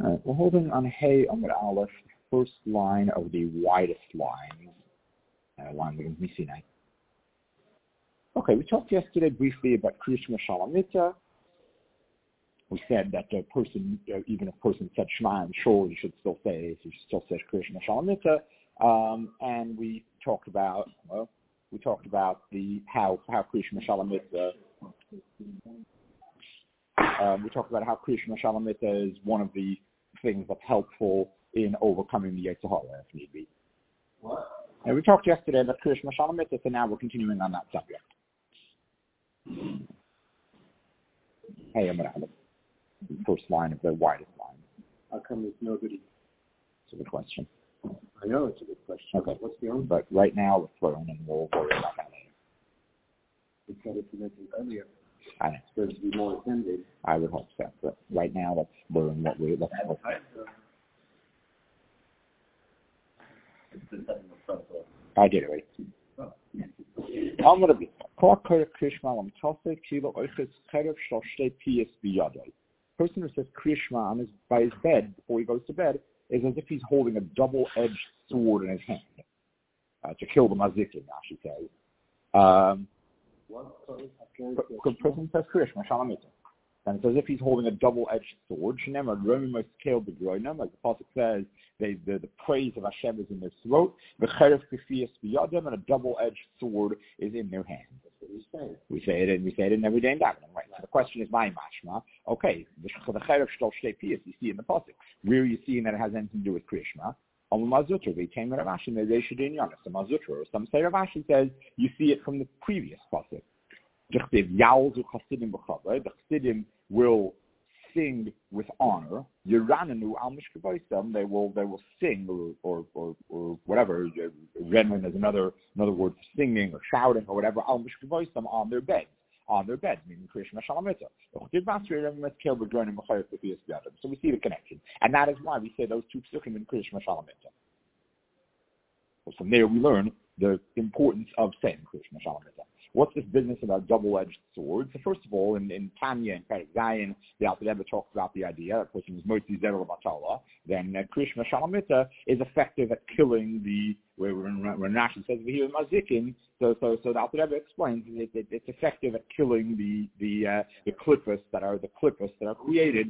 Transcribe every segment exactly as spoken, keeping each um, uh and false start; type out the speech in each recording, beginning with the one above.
All right, we're holding on Hey Amud Aleph, first line of the widest lines. Uh, line begins Misinai. Okay, we talked yesterday briefly about Krishma Shalamita. We said that a person, uh, even if a person said Shema and Shul, you should still say, you should still say Krishma Shalamita. Um, and we talked about, well, we talked about the how how Krishma Shalamita. Um, we talked about how Krishma Shalamita is one of the things that's helpful in overcoming the Yetzer Hara if need be. What? And we talked yesterday about Krishma Shalamita, so now we're continuing on that subject. Hey, I'm going to the first line of the widest line. How come there's nobody? It's a good question. I know it's a good question. Okay. What's the answer? But right now we're throwing and we'll worry about that later. We said if you mentioned earlier. I know. It's supposed to be more attended. I would hope so. But right now let's learn what we let's hope. I did it, right? I'm going to be person who says Krishma on his, by his bed before he goes to bed is as if he's holding a double-edged sword in his hand uh, to kill the mazikin, Rashi says. Um, the person says Krishma, Shalamita. And it's as if he's holding a double-edged sword. Shnema, Romimos killed the groinum, like the Pasuk says, they, the, the praise of Hashem is in their throat, the cheref kefiyas biyadem, and a double-edged sword is in their hand. That's what we say. We say it, and we say it in every day in davening, right? So the question is, my mashma. Okay, the cheref shtal shtei piyas you see in the Pasuk. Where are you seeing that it has anything to do with Krishma? On the Mazutra, they came to Rav Ashi, they should in Yonis. The Mazutra, or some say Rav Ashi says you see it from the previous Pasuk. The Chassidim will sing with honor. Yerananu al mishkavaisam. They will they will sing or or or, or whatever. Renman is another another word for singing or shouting or whatever. Al mishkavaisam on their beds. On their beds, meaning Krishma Shalamita. So we see the connection, and that is why we say those two psukim in Krishma Shalamita. So from there we learn the importance of saying Krishma Shalamita. What's this business about double-edged swords? So first of all, in, in Tanya and Perek Zayin, the Alter Rebbe talks about the idea that a person is Motzi Zerel Batala, then uh, Krishma Shalamita is effective at killing the, where when Rashi says here Mazikin, so so so the Alter Rebbe explains it, it, it's effective at killing the the uh, the klippos that are the klippos that are created.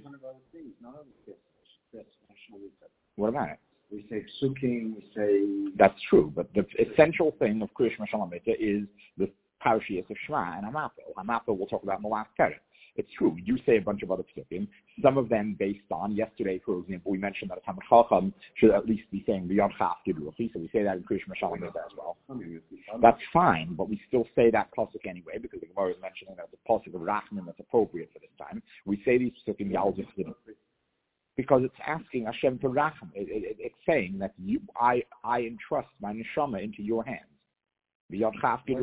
What about it? We say psukim, we say... That's true, but the essential thing of Krishma Shalamita is the Parashiyas of Shema and Hamato. Hamato we'll talk about in the last Perek. It's true, we do say a bunch of other psukim, some of them based on, yesterday, for example, we mentioned that a Talmid Chacham should at least be saying the Yod Chaf Gidruchi, so we say that in Krishma Shalamita as well. That's fine, but we still say that pasuk anyway, because the Gemara is mentioning that the pasuk of Rachman that's appropriate for this time. We say these psukim Yalzich Gidruchi. Because it's asking Hashem to rachem. It, it, it's saying that you, I, I entrust my neshama into your hands. Because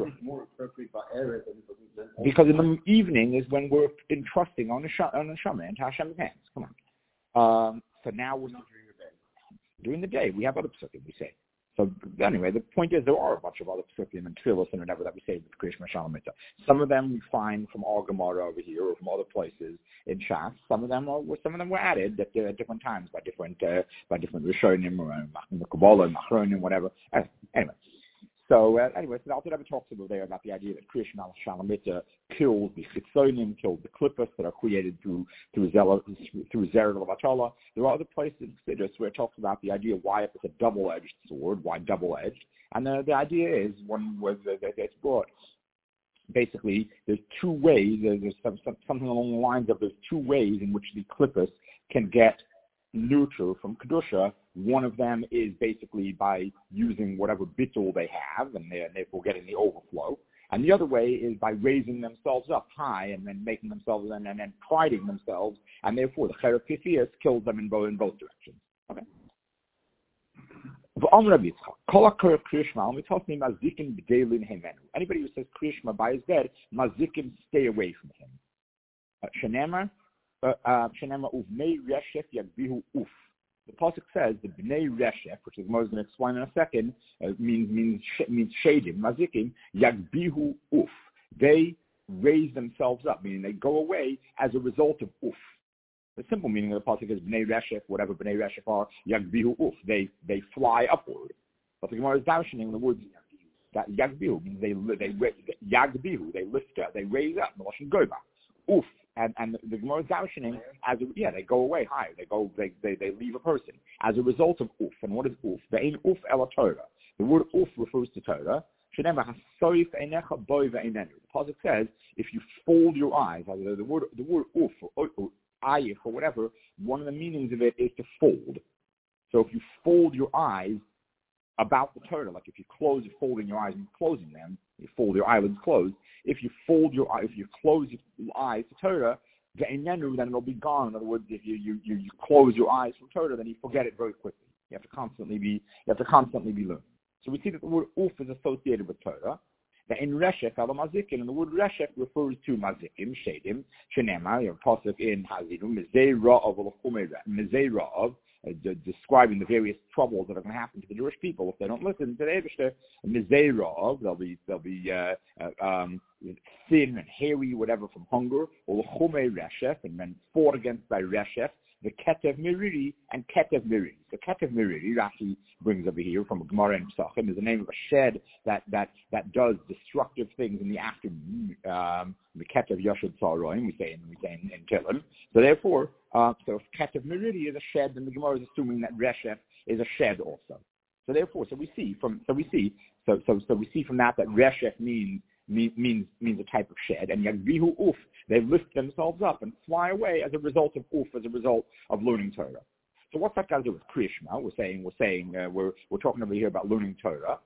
in the evening is when we're entrusting on neshama, on neshama into Hashem's hands. Come on. Um, so now we're not during the day. During the day, we have other psukim we say. So anyway, the point is there are a bunch of other psukim and tefillos and whatever that we say with Krishma Shalamita. Some of them we find from our Gemara over here or from other places in Shas. Some of them are some of them were added at, at different times by different uh, by different Rishonim or uh, Kabbalah, Machronim, whatever. Uh, anyway, so uh, anyway, so the Alter Rebbe talks about there about the idea that Krishma Shalamita kills the Chitzonim, kills the klippos that are created through through Zerah through Zerah Levatala. There are other places in Chassidus where it talks about the idea why if it's a double-edged sword, why double-edged, and the, the idea is one was that it's brought. Basically, there's two ways. There's some, some, something along the lines of there's two ways in which the klippos can get neutral from kedusha. One of them is basically by using whatever bittul they have, and they're therefore getting the overflow. And the other way is by raising themselves up high and then making themselves and, and then priding themselves, and therefore the cheref kefiyas kills them in both in both directions. Okay. Anybody who says Krishma by his bed, mazikim, stay away from him. Shenema, Shenema uvnei reshef yagbihu uf. The pasuk says the bnei reshef, which the Gemara is going to explain in a second, uh, means means means shadim, mazikim, yagbihu uf. They raise themselves up, meaning they go away as a result of uf. The simple meaning of the pasuk is bnei reshef, whatever bnei reshef are, yagbihu uf. They they fly upward. But the Gemara is darshaning the words that yagbihu means they they yagbihu they lift up, they raise up. The lashon goba uf, and and the Gemara is darshaning as a, yeah they go away higher. They go they, they they leave a person as a result of uf. And what is uf? The ain uf ela Torah. The word uf refers to Torah. The pasuk says if you fold your eyes, the word the word uf or, or ayif or whatever, one of the meanings of it is to fold. So if you fold your eyes about the Torah, like if you close, you're folding your eyes and closing them, you fold your eyelids closed. If you fold your eyes, if you close your eyes to Torah, then it'll be gone. In other words, if you, you, you, you close your eyes from Torah, then you forget it very quickly. You have to constantly be you have to constantly be learning. So we see that the word uf is associated with Torah. That in Reshef, mazikin, and the word Reshef refers to mazikim, shedim, shenema, your pasuk in Hazidim, mizei ra'av v'lachumei mizei ra'av, describing the various troubles that are going to happen to the Jewish people if they don't listen to the Eibishter. Mizei ra'av, there'll be there'll be uh, uh, um, thin and hairy, whatever, from hunger, or l'chumei Reshef, and men fought against by Reshef. The Ketev Miriri and Ketev Miriri. The Ketev Miriri, Rashi brings over here from a Gemara in Pesachim, is the name of a shed that that that does destructive things in the afternoon. Um, the Ketev Yashud Tzaroim, we say in we say in, in Tehillim. So therefore, uh, so if Ketev Miriri is a shed, then the Gemara is assuming that Reshef is a shed also. So therefore, so we see from so we see so so so we see from that that Reshef means means means a type of shed, and Yagbihu Uf, they lift themselves up and fly away as a result of Uf, as a result of learning Torah. So what's that got to do with Kriya Shema? We're saying we're saying uh, we're we're talking over here about learning Torah.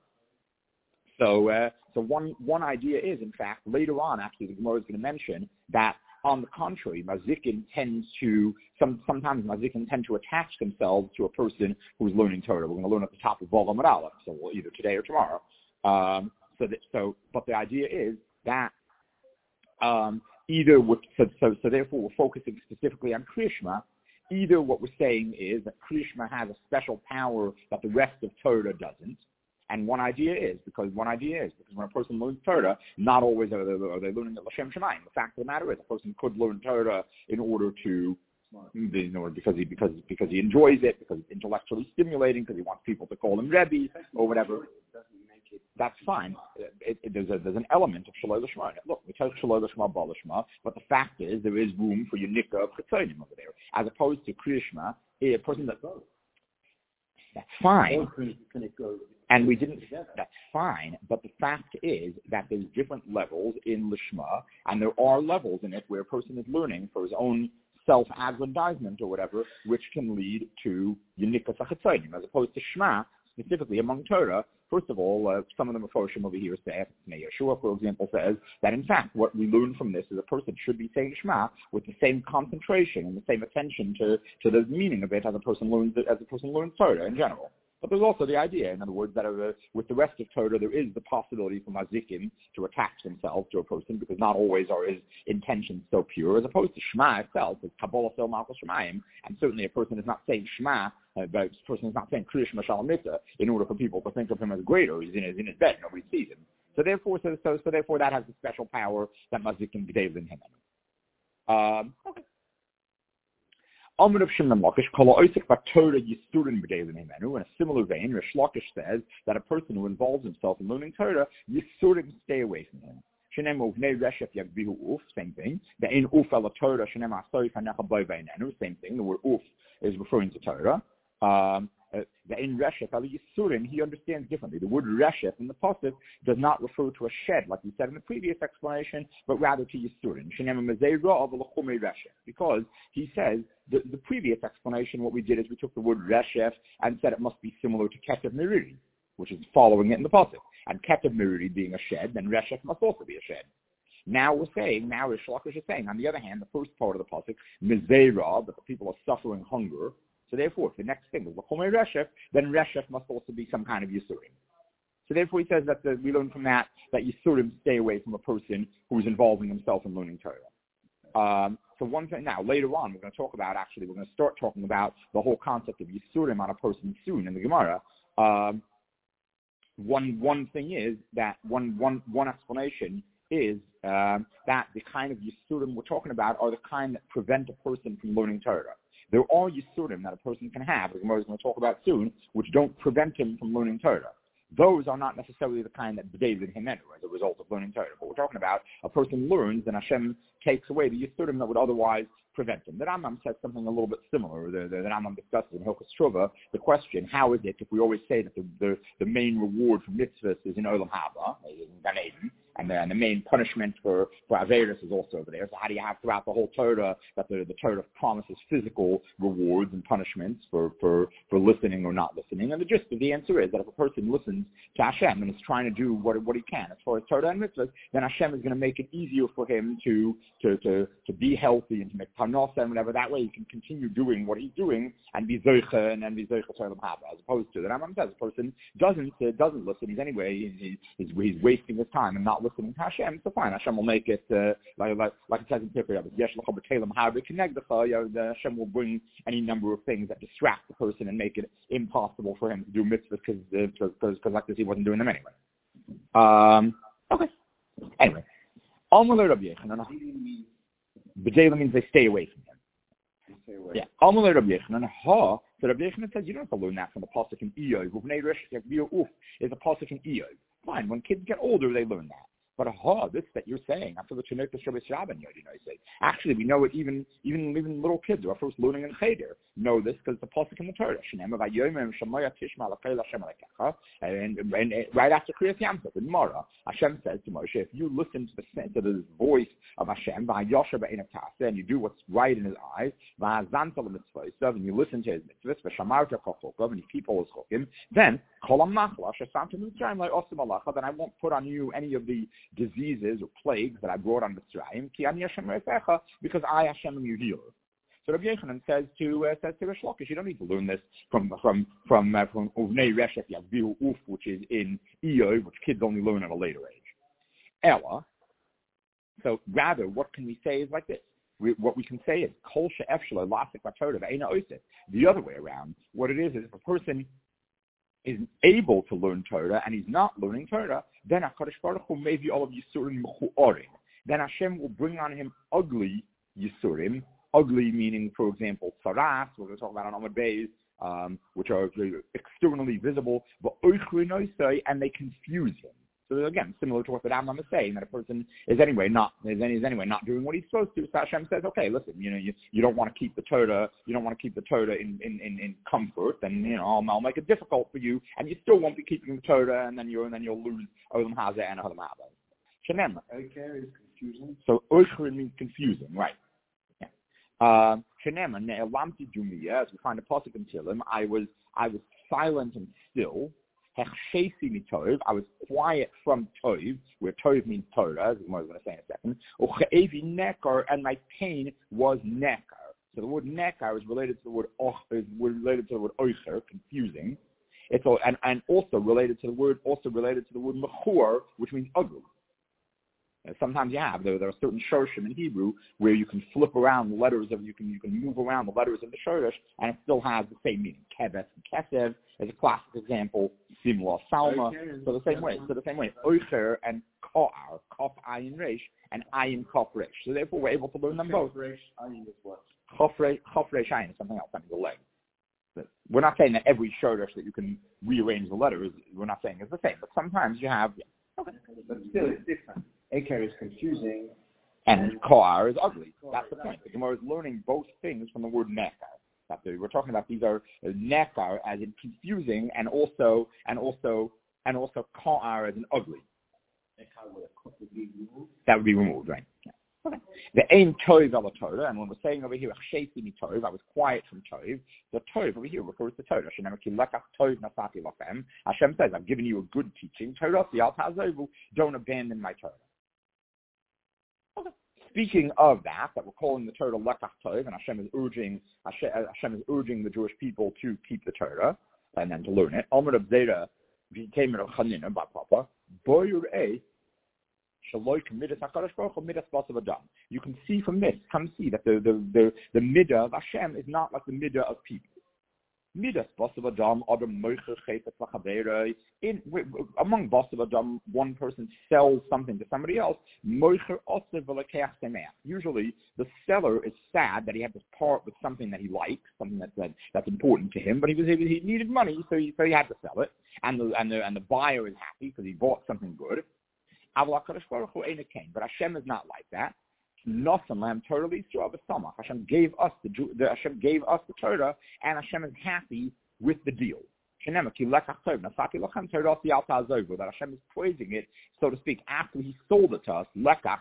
So uh, so one one idea is, in fact, later on, actually, the Gemara is going to mention that on the contrary, mazikin tends to some sometimes mazikin tend to attach themselves to a person who's learning Torah. We're going to learn at the top of Vol Amud Aleph, so we'll either today or tomorrow. Um, So, that, so, but the idea is that um, either, with, so, so, so therefore we're focusing specifically on Kriya Shema. Either what we're saying is that Kriya Shema has a special power that the rest of Torah doesn't. And one idea is, because one idea is, because when a person learns Torah, not always are they, are they learning it L'Shem Shemayim. The fact of the matter is, a person could learn Torah in order to, you know, because he, because, because he enjoys it, because it's intellectually stimulating, because he wants people to call him Rebbe, or whatever. That's fine. It, it, there's, a, there's an element of Shaloi L'Shma. Look, we tell Shaloi L'Shma, Bal L'Shma, but the fact is there is room for Yunika of Chetzonim over there, as opposed to Kriya Shema, a person that goes. That's fine. And we didn't, that's fine, but the fact is that there's different levels in L'Shma, and there are levels in it where a person is learning for his own self-aggrandizement or whatever, which can lead to Yunika Chetzonim, as opposed to Shema, specifically among Torah. First of all, uh, some of the Meforshim over here say, Yeshua, for example, says that in fact what we learn from this is a person should be saying Shema with the same concentration and the same attention to, to the meaning of it as a person learns as a person learns Torah in general. But there's also the idea, in other words, that uh, with the rest of Torah there is the possibility for mazikim to attach themselves to a person because not always are his intentions so pure, as opposed to Shema itself, it's Kabbalah Sel Malchus Shemayim, and certainly a person is not saying Shema, uh, but a person is not saying Kriya Shema Shalom Mitzvah in order for people to think of him as greater. He's in his, in his bed, nobody sees him. So therefore, so, so, so therefore that has the special power that mazikim g'dev in him. Um, okay. In a similar vein, Rish Lakish says that a person who involves himself in learning Torah, Yisurim stay away from him. Same thing. The in uf ala Torah, same thing. The word uf is referring to Torah. Um, the in Reshef ala Yisurim, he understands differently. The word Reshef in the pasuk does not refer to a shed, like we said in the previous explanation, but rather to Yisurim. Because he says, the, the previous explanation, what we did is we took the word Reshef and said it must be similar to Ketev Miriri, which is following it in the pasuk. And Ketev Miriri being a shed, then Reshef must also be a shed. Now we're saying, now Rish Lakish is saying, on the other hand, the first part of the pasuk, Mizera, that the people are suffering hunger. So therefore, if the next thing is L'chomei Reshef, then Reshef must also be some kind of Yisurim. So therefore he says that the, we learn from that that Yisurim stay away from a person who is involving himself in learning Torah. Um, so one thing, now later on we're going to talk about, actually we're going to start talking about the whole concept of Yisurim on a person soon in the Gemara. Um, one one thing is that one one one explanation is um, that the kind of Yisurim we're talking about are the kind that prevent a person from learning Torah. There are Yisurim that a person can have, as we're going to talk about soon, which don't prevent him from learning Torah. Those are not necessarily the kind that David him enter as a result of learning Torah. But we're talking about a person learns and Hashem takes away the Yisurim that would otherwise prevent him. The Rambam says something a little bit similar. The, the, the Rambam discusses in Hilchos Shuvah the question, how is it if we always say that the, the, the main reward for mitzvahs is in Olam Haba, in Gan Eden, and the, and the main punishment for, for Averis is also over there. So how do you have throughout the whole Torah that the, the Torah promises physical rewards and punishments for, for, for listening or not listening? And the gist of the answer is that if a person listens to Hashem and is trying to do what, what he can as far as Torah and mitzvahs, then Hashem is going to make it easier for him to, to, to, to be healthy and to make parnasa and whatever. That way he can continue doing what he's doing and be zoicha and, and be zoicha Torah Haba, as opposed to the Rambam says a person doesn't, uh, doesn't listen. He's anyway, he, he's, he's wasting his time and not listening to Hashem, so fine. Hashem will make it, uh, like, like, like it says in Tifri, Hashem will bring any number of things that distract the person and make it impossible for him to do mitzvahs because, because, because like this, he wasn't doing them anyway. Um, okay. Anyway. B'jela means they stay away from him. Stay away. Yeah. Amalei Rabbi Yechanan, ha. So Rabbi Yechanan says you don't have to learn that from the pasuk in Iyov. Uvnei Resh Uf is a pasuk in Iyov. Fine. When kids get older, they learn that. But aha, this that you're saying, after the Chineke Shabbos Shabbat, you know, you say. Actually, we know it even even even little kids who are first learning in Cheder know this because the pasuk in the Torah. And, and, and right after Kriyas Yamsuf in Mara, Hashem says to Moshe, if you listen to the to the voice of Hashem, and you do what's right in His eyes, and you listen to His mitzvahs, and you keep all His chukim, then then I won't put on you any of the diseases or plagues that I brought on Mitzrayim, because I Hashem am your healer. So Rabbi Yechanan says to uh, says to Rish Lakish, you don't need to learn this from from from uh, from Uvnei Reshef Yavbihu Uf, which is in Iyov, which kids only learn at a later age. Ella. So rather, what can we say is like this. We, what we can say is Kol she'ef shelo lasik b'Torah ve'eina oseh. The other way around, what it is is if a person is able to learn Torah and he's not learning Torah, then HaKadosh Baruch Hu maybe all of Yisurim mechu'orim. Then Hashem will bring on him ugly Yisurim, ugly meaning, for example, tzaras, we're going to talk about on Amud Beis, um, which are externally visible, but and they confuse him. So again, similar to what the Rambam is saying, that a person is anyway not is, is anyway not doing what he's supposed to. So Hashem says, okay, listen, you know, you, you don't want to keep the Torah, you don't want to keep the Torah in, in, in, in comfort, then you know I'll, I'll make it difficult for you, and you still won't be keeping the Torah, and then you and then you'll lose Olam Hazeh and Olam Haba. Shenem. Okay, is confusing. So Oishrin means confusing, right? Yeah. Shenem and Ne'elamti Dumiyah, as we find a pasuk in Tehillim, I was I was silent and still. I was quiet from Tov, where Tov means Torah, as I'm going to say in a second. And my pain was nekar. So the word nekar is related to the word och, is related to the word oicher, confusing. It's all, and, and also related to the word also related to the word mechur, which means ugly. Sometimes you have there, there are certain shorshim in Hebrew where you can flip around the letters of you can you can move around the letters of the shorish and it still has the same meaning. Keves and kesev is a classic example. Simla, salma. So the same way. So the same way. Oicher and ko'ar, kof ayin resh and ayin kof resh. So therefore we're able to learn them both. Resh ayin is what? Kof resh ayin is something else. I mean the leg. But we're not saying that every shorish that you can rearrange the letters. We're not saying is the same. But sometimes you have. Yeah. Okay. But still, it's different. Aker is confusing. And ko'ar is ugly. That's the point. The Gemara is learning both things from the word nekar. That's the, we're talking about these are nekar as in confusing and also and also and also ko'ar as in ugly. That would be removed, right? Yeah. Okay. The aim tov ala Torah, and when we're saying over here, mi tov, I was quiet from tov. The tov over here refers to Torah. Hashem says, I've given you a good teaching. Torah, don't abandon my Torah. Okay. Speaking of that, that we're calling the Torah lekach tov, and Hashem is urging Hashem, Hashem is urging the Jewish people to keep the Torah and then to learn it. Amar of Zera, came of Chanina, by Papa, boyur a. You can see from this, come see that the the the, the midah of Hashem is not like the midah of people. Midas Basav Adam Adam Moicher Chayfet Lachaverei. In among Basav Adam, one person sells something to somebody else. Moicher Osev V'Lekeach Semech. Usually, the seller is sad that he had to part with something that he likes, something that's that, that's important to him, but he was he needed money, so he so he had to sell it, and the and the and the buyer is happy because he bought something good. But Hashem is not like that. Hashem gave us the, the Hashem gave us the Torah, and Hashem is happy with the deal. That Hashem is praising it, so to speak, after He sold it to us. Lekach,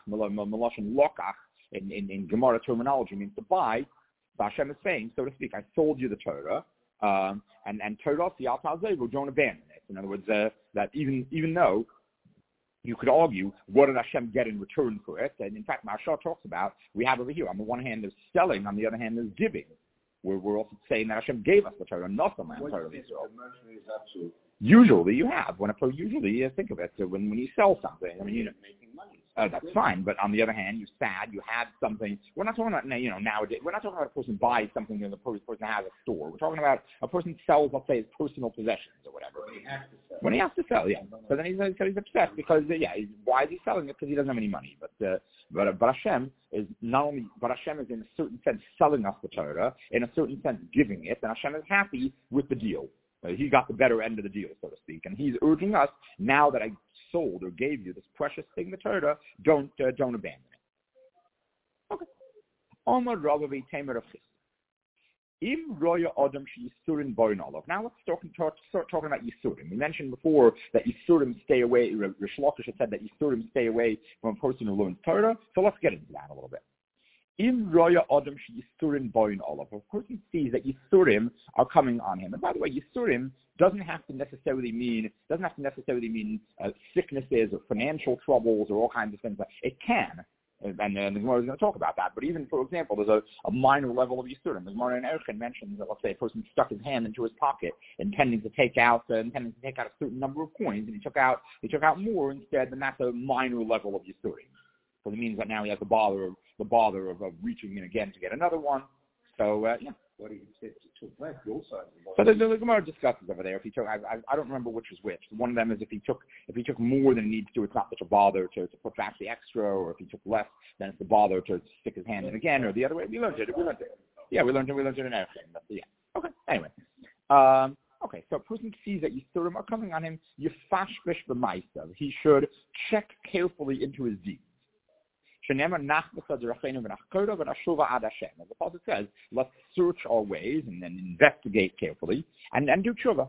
in, in, in Gemara terminology, means to buy. So Hashem is saying, so to speak, I sold you the Torah, um, and and Torah, don't abandon it. In other words, uh, that even even though you could argue, what did Hashem get in return for it? And in fact, Maharsha talks about, we have over here, on the one hand, there's selling, on the other hand, there's giving. We're, we're also saying that Hashem gave us the Torah, not the land Torah. Usually you have. When a, usually, uh, think of it, so when, when you sell something, I mean, you know, making money. Uh, that's fine, but on the other hand, you're sad, you have something. We're not talking about, you know, nowadays, we're not talking about a person buys something and the person has a store. We're talking about a person sells, let's say, his personal possessions or whatever. When he has to sell. When he has to sell, yeah. So then he's, so he's upset because, uh, yeah, he's, why is he selling it? Because he doesn't have any money. But, uh, but, uh, but Hashem is not only, but Hashem is in a certain sense selling us the Torah, in a certain sense giving it, and Hashem is happy with the deal. Uh, he got the better end of the deal, so to speak. And he's urging us, now that I sold or gave you this precious thing, the Torah, don't uh, don't abandon it. Okay. Omar Ravavi Tamer of Im Roya Adam Yisurim Boin Olav. Now let's start, talk, start talking about Yisurim. We mentioned before that Yisurim stay away, Rish Lakish had said that Yisurim stay away from a person who learns Torah. So let's get into that a little bit. Im Roya Adam Yisurim Boin Olav. Of course he sees that Yisurim are coming on him. And by the way, Yisurim doesn't have to necessarily mean doesn't have to necessarily mean uh, sicknesses or financial troubles or all kinds of things. It can, and, and the Gemara is going to talk about that. But even, for example, there's a, a minor level of Yisurim. The Gemara in Erchin mentions that, let's say, a person stuck his hand into his pocket, intending to take out uh, intending to take out a certain number of coins, and he took out he took out more instead. Then that's a minor level of Yisurim. So it means that now he has the bother of the bother of, of reaching in again to get another one. So uh, yeah. What he said took less also. So the, the Gemara discusses over there. If he took, I, I, I don't remember which is which. One of them is if he took, if he took more than he needs to, it's not such a bother to, to put back the extra, or if he took less, then it's a bother to stick his hand in again, or the other way. We learned it. We learned it. Yeah, we learned it. We learned it in everything. But yeah. Okay. Anyway. Um, okay. So a person sees that Yisurim are coming on him. Yifashbish b'maisav. He should check carefully into his deeds. As the Prophet says, let's search our ways and then investigate carefully and, and do tshuva.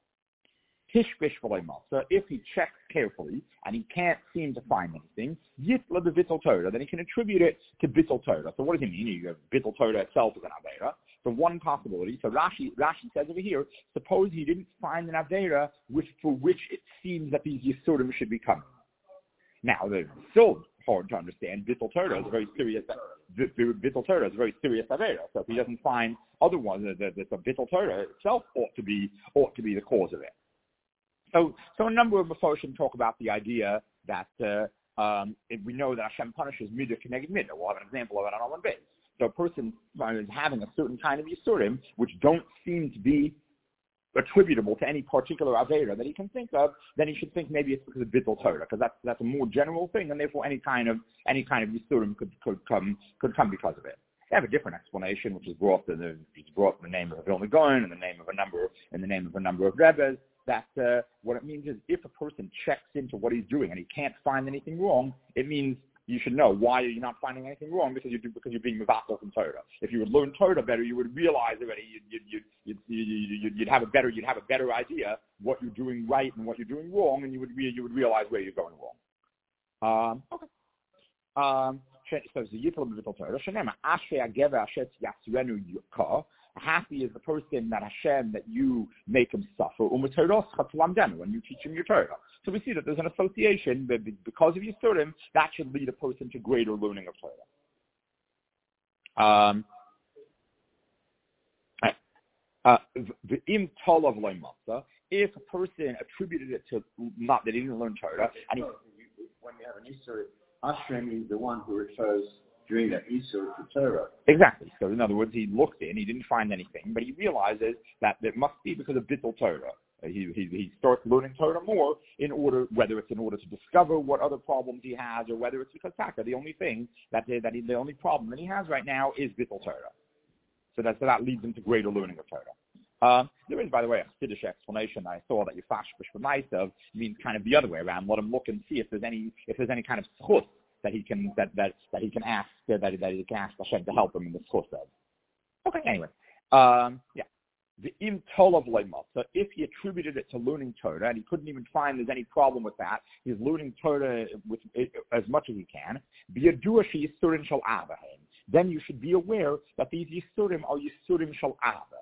So if he checks carefully and he can't seem to find anything, yitla b'vittel Torah, then he can attribute it to bittul Torah. So what does he mean? You have bittul Torah itself as an avera. So one possibility. So Rashi, Rashi says over here, suppose he didn't find an avera which, for which it seems that these yisurim should be coming. Now, they're still hard to understand. Bittul Torah is a very serious. Bittul Torah is a very serious avera. So if he doesn't find other ones, the, the, the Bittul Torah itself ought to be ought to be the cause of it. So, so a number of Mefarshim talk about the idea that uh, um, if we know that Hashem punishes midah k'neged midah. We'll have an example of it on our one base. So a person is having a certain kind of yisurim which don't seem to be attributable to any particular avera that he can think of, then he should think maybe it's because of bittul Torah, because that's that's a more general thing, and therefore any kind of any kind of yisurim could could come could come because of it. They have a different explanation, which is brought in the it's brought in the name of a Vilna Gaon and the name of a number in the name of a number of Rebbes. That uh, what it means is if a person checks into what he's doing and he can't find anything wrong, it means you should know why are you not finding anything wrong because you do because you're being mevatel from Torah. If you would learn Torah better, you would realize already you'd you'd, you'd, you'd, you'd, you'd have a better you'd have a better idea what you're doing right and what you're doing wrong, and you would re- you would realize where you're going wrong. Um, okay. Um, so the yitl b'vittul Torah. Shenema ashrei hagever asher yatzrenu yukah. Happy is the person that Hashem, that you make him suffer. U'metoros chatlamdenu, when you teach him your Torah. So we see that there's an association, but because of Yisurim, that should lead a person to greater learning of Torah. Um, uh, V'im tolav loy masa, if a person attributed it to not that he didn't learn Torah, and he, when you have an Yisur, Hashem is the one who refers doing that Isur to Torah. Exactly. So in other words, he looked in, he didn't find anything, but he realizes that it must be because of Bittul Torah. He, he he starts learning Torah more in order, whether it's in order to discover what other problems he has, or whether it's because Taka, the only thing that they, that he, the only problem that he has right now is Bittul Torah. So that so that leads him to greater learning of Torah. Uh, there is, by the way, a Siddish explanation that I saw that Yifash B'Shv'Maisav means kind of the other way around. Let him look and see if there's any if there's any kind of schus that he can that that, that he can ask that that he can ask Hashem to help him in the schus of. Okay. Anyway, um, yeah. The im tolav leimah. So if he attributed it to learning Torah, and he couldn't even find there's any problem with that, he's learning Torah with it, as much as he can. B'yadua she'yisurim shel avahem. Then you should be aware that these yisurim are yisurim shel ava.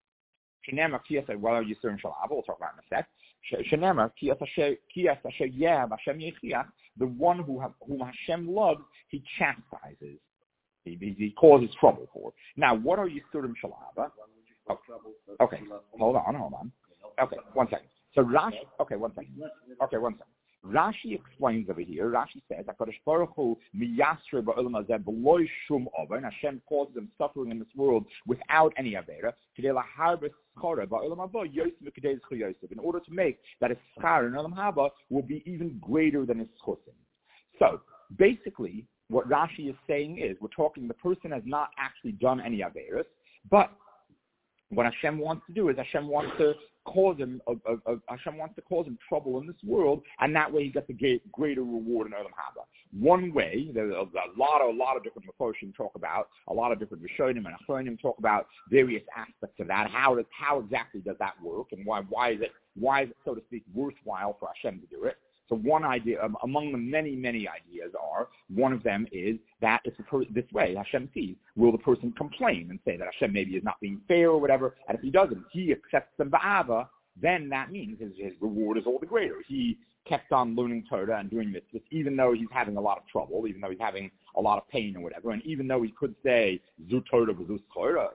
Shenema kiyas. What are yisurim shel ava? We'll talk about in a sec. Shenema kiyas asher yev Hashem yechiach. The one who have, whom Hashem loves, he chastises. He, he, he causes trouble for. Now, what are yisurim shel ava? Oh, okay, hold on, hold on. Okay, one second. So Rashi, okay, one second. Okay, one second. Rashi explains over here. Rashi says, "HaKadosh Baruch Hu miyasre ba'olam hazeh b'lo shum over," and Hashem causes them suffering in this world without any avera. Today, laharbe schara ba'olam haba yosef v'kedei zchu yosef, in order to make that his schar in olam haba will be even greater than his chusim. So basically, what Rashi is saying is, we're talking the person has not actually done any averas, but what Hashem wants to do is Hashem wants to cause him, uh, uh, uh, Hashem wants to cause him trouble in this world, and that way he gets a greater reward in Olam Haba. One way, there's a, a lot of a lot of different Mefoshim talk about, a lot of different Rishonim and Achronim talk about various aspects of that. How does, how exactly does that work, and why why is it why is it, so to speak, worthwhile for Hashem to do it? So one idea, um, among the many, many ideas are, one of them is that if the per- this way, Hashem sees, will the person complain and say that Hashem maybe is not being fair or whatever, and if he doesn't, he accepts them ba'ava, then that means his, his reward is all the greater. He kept on learning Torah and doing this, even though he's having a lot of trouble, even though he's having a lot of pain or whatever, and even though he could say, Zu Torah v'zu schora,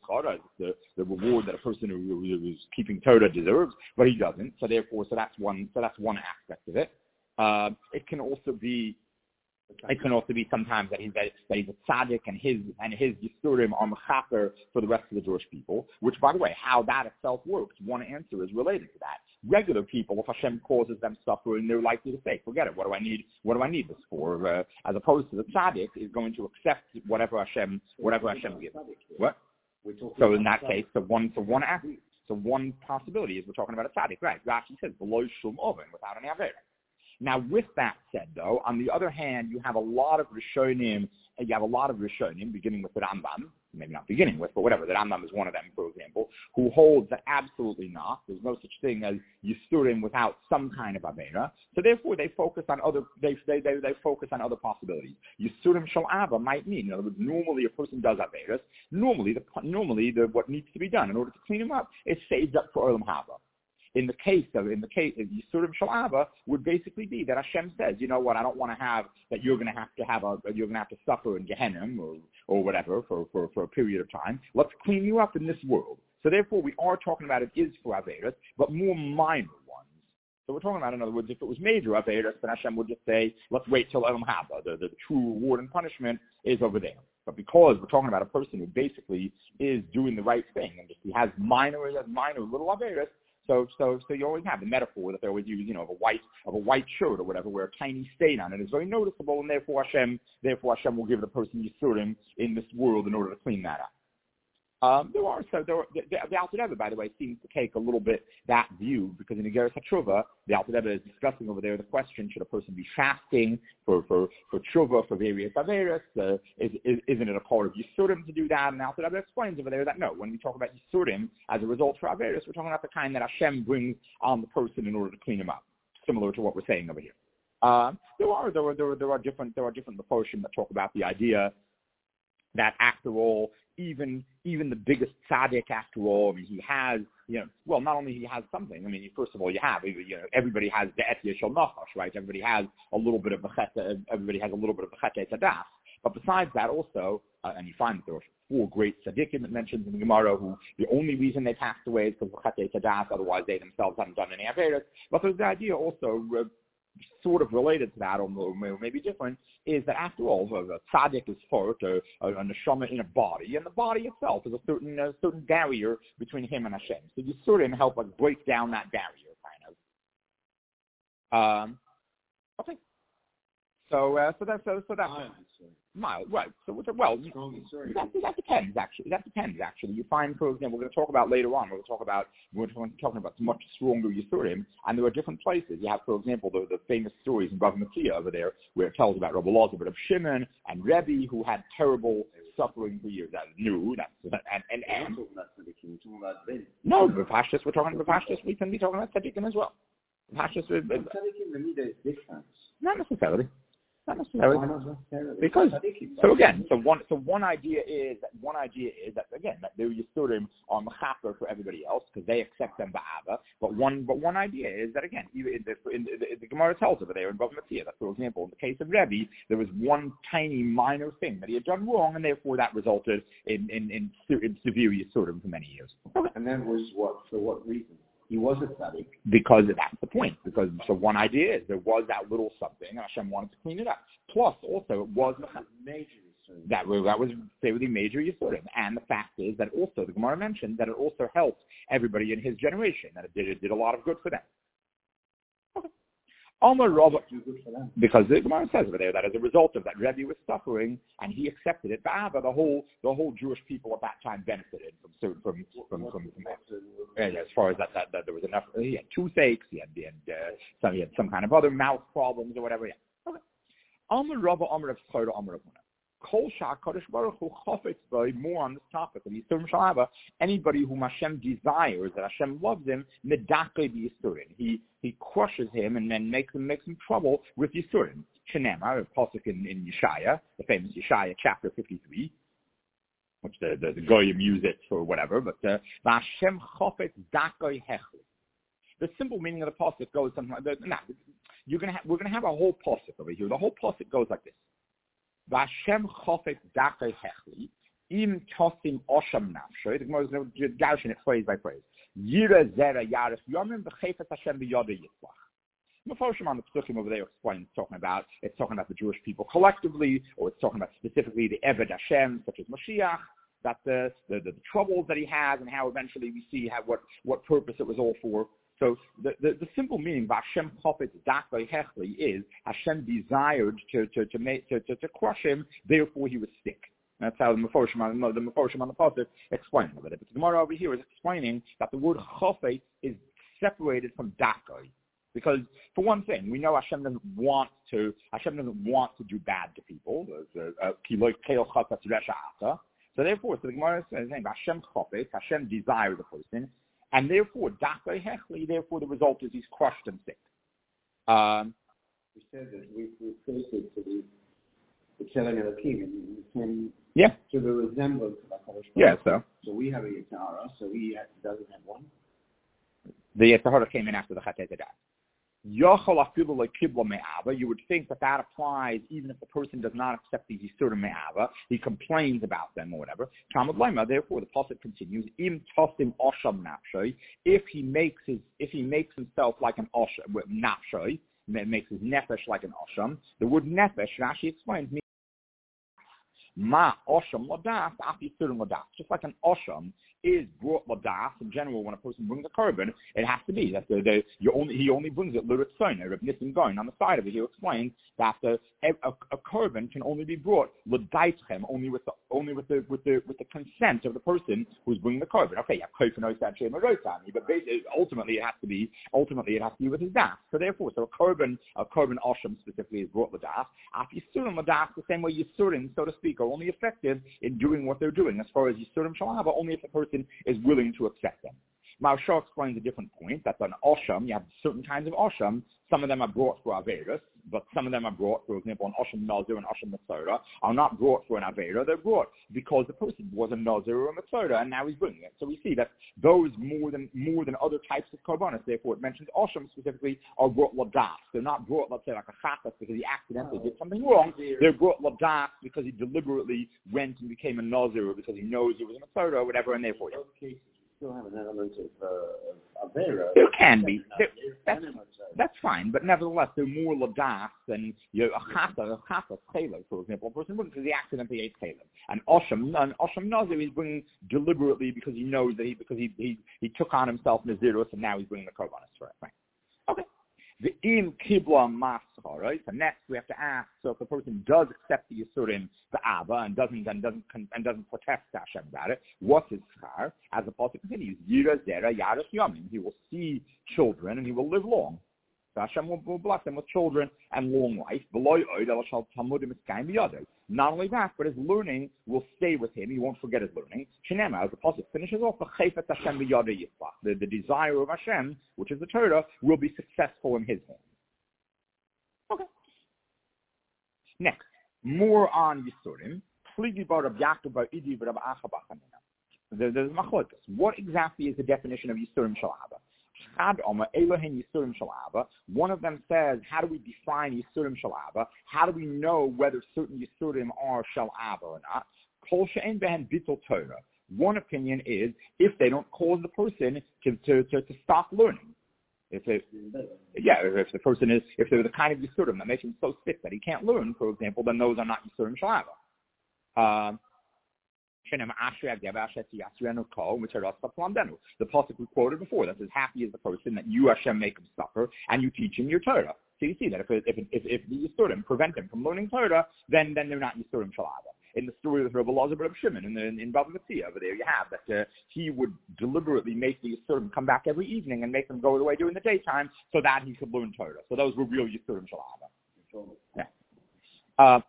the, the reward that a person who, who is keeping Torah deserves, but he doesn't, so therefore, so that's one, so that's one aspect of it. Uh, it can also be It can also be sometimes that he's, that he's a tzaddik and his and his yisurim are mechaper for the rest of the Jewish people, which, by the way, how that itself works, one answer is related to that. Regular people, if Hashem causes them suffering, they're likely to say, forget it, what do I need, what do I need this for? Uh, as opposed to the tzaddik is going to accept whatever Hashem, whatever Hashem gives. What? So in that case, so one, so one act, so one possibility is we're talking about a tzaddik, right? Rashi says, below shum oven, without any avera. Now, with that said, though, on the other hand, you have a lot of Rishonim, and you have a lot of Rishonim, beginning with the Rambam, maybe not beginning with, but whatever, the Rambam is one of them, for example, who holds that absolutely not. There's no such thing as Yisurim without some kind of Avera. So therefore, they focus on other, they they they, they focus on other possibilities. Yisurim Shal Ava might mean, in other words, normally a person does Averas. Normally, the normally the, what needs to be done in order to clean him up is saved up for Olam Haba. In the case of, in the case of Yisurim Shalava would basically be that Hashem says, you know what, I don't want to have, that you're going to have to have a, you're going to have to suffer in Gehenna or, or whatever for, for, for a period of time. Let's clean you up in this world. So therefore we are talking about it is for Averas, but more minor ones. So we're talking about, in other words, if it was major Averas, then Hashem would just say, let's wait till Olam Haba. The, the, the true reward and punishment is over there. But because we're talking about a person who basically is doing the right thing, and just he has minor, he has minor little Averas, So, so, so you always have the metaphor that they always use, you know, of a white, of a white shirt or whatever, where a tiny stain on it is very noticeable, and therefore Hashem, therefore Hashem will give the person Yisurim in this world in order to clean that up. Um, there are so there are, the, the Alter Rebbe, by the way, seems to take a little bit that view, because in Igeres HaTshuva, the Alter Rebbe is discussing over there the question: should a person be fasting for for for tshuva for various averos? Uh, is, is, isn't it a part of Yisurim to do that? And the Alter Rebbe explains over there that no, when we talk about Yisurim as a result for averos, we're talking about the kind that Hashem brings on the person in order to clean him up, similar to what we're saying over here. Um, there are there are there are, there are different there are different Mefoshim that talk about the idea that after all, even even the biggest tzaddik, after all, I mean, he has, you know, well, not only he has something. I mean, first of all, you have, you know, everybody has the etiyah shel nachash, right? Everybody has a little bit of the chet, everybody has a little bit of the chet tzaddas. But besides that, also, uh, and you find that there are four great tzaddikim that mentions in the Gemara who the only reason they passed away is because of chet tzaddas. Otherwise, they themselves haven't done any averos. But there's the idea also. Uh, sort of related to that, or maybe different, is that after all, the tzaddik is for a, a, a neshama in a body, and the body itself is a certain a certain barrier between him and Hashem. So Yisurim help like break down that barrier, kind of. Um, okay. So, uh, so that's so, so that's mild, right? So, well, that, that depends actually. That depends actually. You find, for example, we're going to talk about later on. We're going to talk about we're talking about much stronger Yisurim, and there are different places. You have, for example, the, the famous stories in Bava Metzia over there, where it tells about Rabbi Elazar, Rabbi Shimon, and Rebbe, who had terrible suffering for years. That new, that's and and and. No, with Pashtus, we're talking about Pashtus. We can be talking about tzaddikim as well. Pashtus, uh, not necessarily. Not necessarily. Because so again, so one so one idea is that one idea is that again that the Yisurim are mechaper for everybody else because they accept them ba'ava. But one but one idea is that again, even in the, in the, the Gemara tells over there in Bava Metzia that, for example, in the case of Rebbe, there was one tiny minor thing that he had done wrong, and therefore that resulted in in, in, in severe Yisurim for many years. Okay. And that was what for what reason? He was a tzaddik. Because that's the point. Because so one idea is there was that little something, and Hashem wanted to clean it up. Plus, also, it was major that was that was fairly major Yisurim. And the fact is that also the Gemara mentioned that it also helped everybody in his generation. That it did it did a lot of good for them. Okay. Amar Rabba, because the Gemara says over there that as a result of that, Rebbe was suffering and he accepted it. But the whole the whole Jewish people at that time benefited from certain from from from, from, from and as far as that, that that there was enough. He had toothaches. He had, he had uh, some he had some kind of other mouth problems or whatever. Yeah. Okay. Amar Rabba, Amar Rabba, Amar Rabba. Kol Kodesh Baruch Hu chafetz by more on this topic of Yisurim Shalava. Anybody whom Hashem desires, that Hashem loves him, medake b'Yisurim. He he crushes him and then makes him makes him trouble with Yisurim. Shenema, a pasuk in, in Yeshaya, the famous Yeshaya chapter fifty-three, which the the, the Goyim use it for whatever. But uh, Hashem chafetz dakoi hechli. The simple meaning of the pasuk goes something like that. Now, you're gonna ha- we're gonna have a whole pasuk over here. The whole pasuk goes like this. Vashem chofet dakei hechli im tosim osham nafsho. The Gemara is gauching it phrase by phrase. Yira zera yarech yomim v'chefet Hashem b'yoda yitzlach. Mefoshim on the psukim over there explains it's talking about it's talking about the Jewish people collectively, or it's talking about specifically the Eved Hashem, such as Mashiach. That the the, the, the troubles that he has and how eventually we see how what what purpose it was all for. So the, the, the simple meaning of Hashem chofetz dakei hechli is Hashem desired to to to, make, to to to crush him, therefore he was sick. That's how the Meforshim on the Meforshim on the pasuk explains it. But the Gemara over here is explaining that the word chofetz is separated from dakei, because for one thing we know Hashem doesn't want to Hashem doesn't want to do bad to people. So therefore, so the Gemara is saying Hashem chofetz, Hashem desires a person. And therefore, dakei hechli, therefore the result is he's crushed and sick. Um, we said that we replace it to the the Tzelem Elokim, and we can yeah. to the resemblance of HaKadosh Baruch Hu. Yeah, so. So we have a Yitzhara, so he has, doesn't have one. The Yitzhara came in after the Chatei Zadat. You would think that that applies even if the person does not accept these Yisurim Me'ava, he complains about them or whatever. Therefore, the pasuk continues, Im tosim osham nafshay, if he makes his, if he makes himself like an osham, nafshay, makes his nefesh like an osham. The word nefesh, Rashi explains, means ma osham ladas, af Yisurim ladas. Just like an osham is brought ladas in general when a person brings a korban, it has to be that the, the you only he only brings it l'ritz soiner. Reb Nissen going on the side of it, he explains that the, a, a, a korban can only be brought l'daitchem, only with the only with the with the with the consent of the person who's bringing the korban. Okay, you have kofen oisad shem arotani, but basically, ultimately it has to be ultimately it has to be with his das. So therefore, so a korban a korban osham specifically is brought l'das. Af yisurim l'das, the same way yisurim, so to speak, are only effective in doing what they're doing. As far as yisurim shalava, only if the person is willing to accept them. Maharsha explains a different point, that an osham, you have certain kinds of osham, some of them are brought for Averis, but some of them are brought, for example, an osham nazir and osham mitzvah, are not brought for an Avera, they're brought because the person was a nazir or a mitzvah, and now he's bringing it. So we see that those more than more than other types of korbanos, therefore it mentions osham specifically, are brought ladas. They're not brought, let's say, like a chatas because he accidentally did something wrong. They're brought ladas because he deliberately went and became a nazir, or because he knows he was a mitzvah or whatever, and therefore... still have an element of, uh, of Avera. There can be. There, that's, that's fine, but nevertheless, they're more ladas than you know, a chata, a chata chaylev, for example. A person wouldn't because he accidentally ate chaylev. And Osham, an Osham Nazir, he's bringing deliberately because he knows that he, because he, he, he took on himself Nazirus and now he's bringing the korbanos for it. Right? Okay. The im kibla mascha, right? So next we have to ask. So if the person does accept the yisurim, the abba, and doesn't and doesn't and doesn't protest Hashem about it, what's his schar? As the pasuk continues, yira zera yaris yamin. He will see children and he will live long. So Hashem will, will bless him with children and long life. Not only that, but his learning will stay with him. He won't forget his learning. Shenema, as the pasuk finishes off, the, the desire of Hashem, which is the Torah, will be successful in his hands. Okay. Next, more on Yisurim. There's machlokas. What exactly is the definition of Yisurim Shalaba? One of them says, how do we define Yisurim Shalaba? How do we know whether certain Yisurim are Shalaba or not? Kol she'en behen bittul Torah. One opinion is if they don't cause the person to, to, to, to stop learning. If it, yeah, if the person is, if they're the kind of Yisurim that makes him so sick that he can't learn, for example, then those are not Yisurim Shalaba. Um, The pasuk we quoted before that says, "Happy is the person that you Hashem make him suffer, and you teach him your Torah." So you see that if if if, if the Yisurim prevent him from learning Torah, then then they're not Yisurim Shalaba. In the story of Rabbi Elazar Reb Shimon in the, in Bava Metzia, over there you have that uh, he would deliberately make the Yisurim come back every evening and make them go away during the daytime so that he could learn Torah. So those were real Yisurim Shalaba. Yeah. Uh,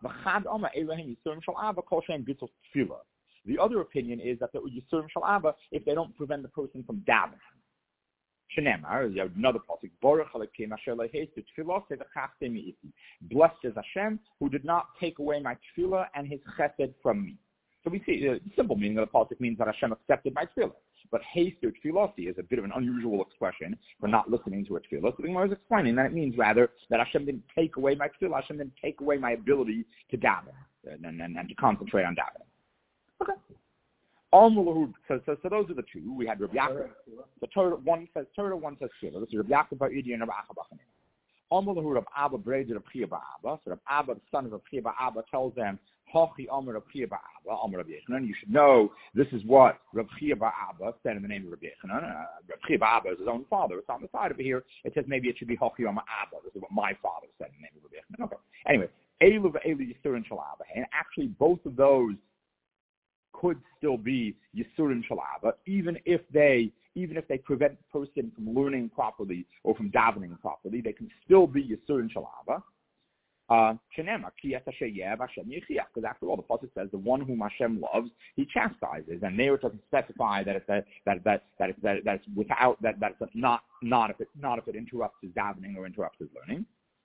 The other opinion is that the Yisurim Shalaba, if they don't prevent the person from davening. Shenemar, another pasuk, Baruch Elokeinu asher lo heistu tefillah v'chasdei me'iti. Blessed is Hashem who did not take away my tefillah and his chesed from me. So we see the simple meaning of the pasuk means that Hashem accepted my tefillah. But heistu tefillah is a bit of an unusual expression for not listening to a tefillah. So the Gemara is explaining that it means rather that Hashem didn't take away my tefillah, Hashem didn't take away my ability to daven and, and, and, and to concentrate on davening. Okay. So, so, so those are the two. We had Rabbi Yaakov. The Torah one says Torah, one says Shila. This is Rabbi Yaakov bar Idi and Rabbi Acha Bachanin. Amalahu Rabbi Abba braided Rabbi Chia bar Abba. So Rabbi Abba, the son of Rabbi Chia bar Abba, tells them, Hachi Amar Rabbi Chia bar Abba, Amar Rabbi Yechanan. You should know this is what Rabbi Chia bar Abba said in the name of Rabbi Yechanan. Uh, Rabbi Chia bar Abba is his own father. It's on the side over here. It says maybe it should be Hachi Amar Abba. This is what my father said in the name of Rabbi Yechanan. Okay. Anyway, Elu v'Elu Yisurin Shalaba. And actually, both of those could still be Yisurim Shalaba, even if they even if they prevent the person from learning properly or from davening properly, they can still be Yisurim Shalaba. Because after all, the pasuk says the one whom Hashem loves, He chastises, and there it doesn't specify that it's a, that that that it's, that, that it's without that that's not not if it not if it interrupts his davening or interrupts his learning.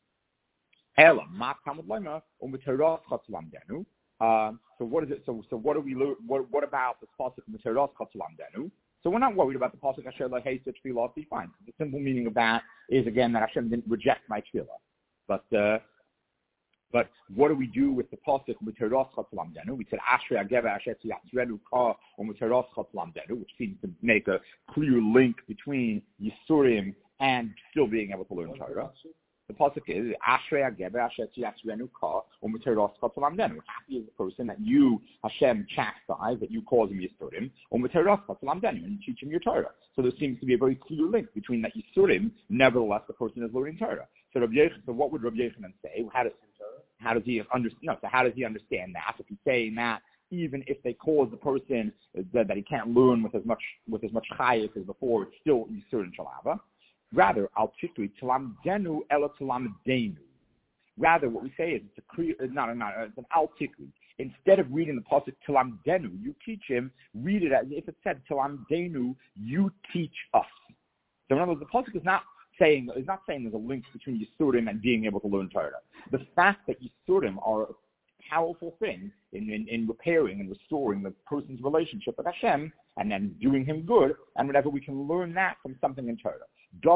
Um, so what is it? So so what do we lo- what what about the pasuk Materos Chatzulam Denu? So we're not worried about the pasuk Asher Lo Heistu Tefillah. Be fine. The simple meaning of that is again that Hashem didn't reject my tefillah. But uh, but what do we do with the pasuk Materos Chatzulam Denu? We said Asher Ageva Asher Tziyatzrenu Ka or Materos Chatzulam Denu, which seems to make a clear link between Yisurim and still being able to learn Torah. The pasuk is Ashrei HaGeber Asher Tziyatzrenu Ka u'Miteros Chatzulam Denu. Happy is the person that you Hashem chastise, that you cause him Yisurim, u'Miteros Chatzulam Denu, and you teach him your Torah. So there seems to be a very clear link between that Yisurim. Nevertheless, the person is learning Torah. So Rabbi Yech, so what would Rabbi Yechanan say? How does how does he understand? No, so how does he understand that? If he's saying that even if they cause the person that, that he can't learn with as much with as much chayis as before, it's still Yisurim Shalava. Rather, al tikri talam denu ela talam denu. Rather, what we say is it's a cre- not not it's an al tikri. Instead of reading the pasuk talam denu, you teach him. Read it as if it said talam denu. You teach us. So in other words, the pasuk is not saying is not saying there's a link between Yisurim and being able to learn Torah. The fact that Yisurim are powerful thing in, in, in repairing and restoring the person's relationship with Hashem and then doing him good, and whatever we can learn that from something in Torah.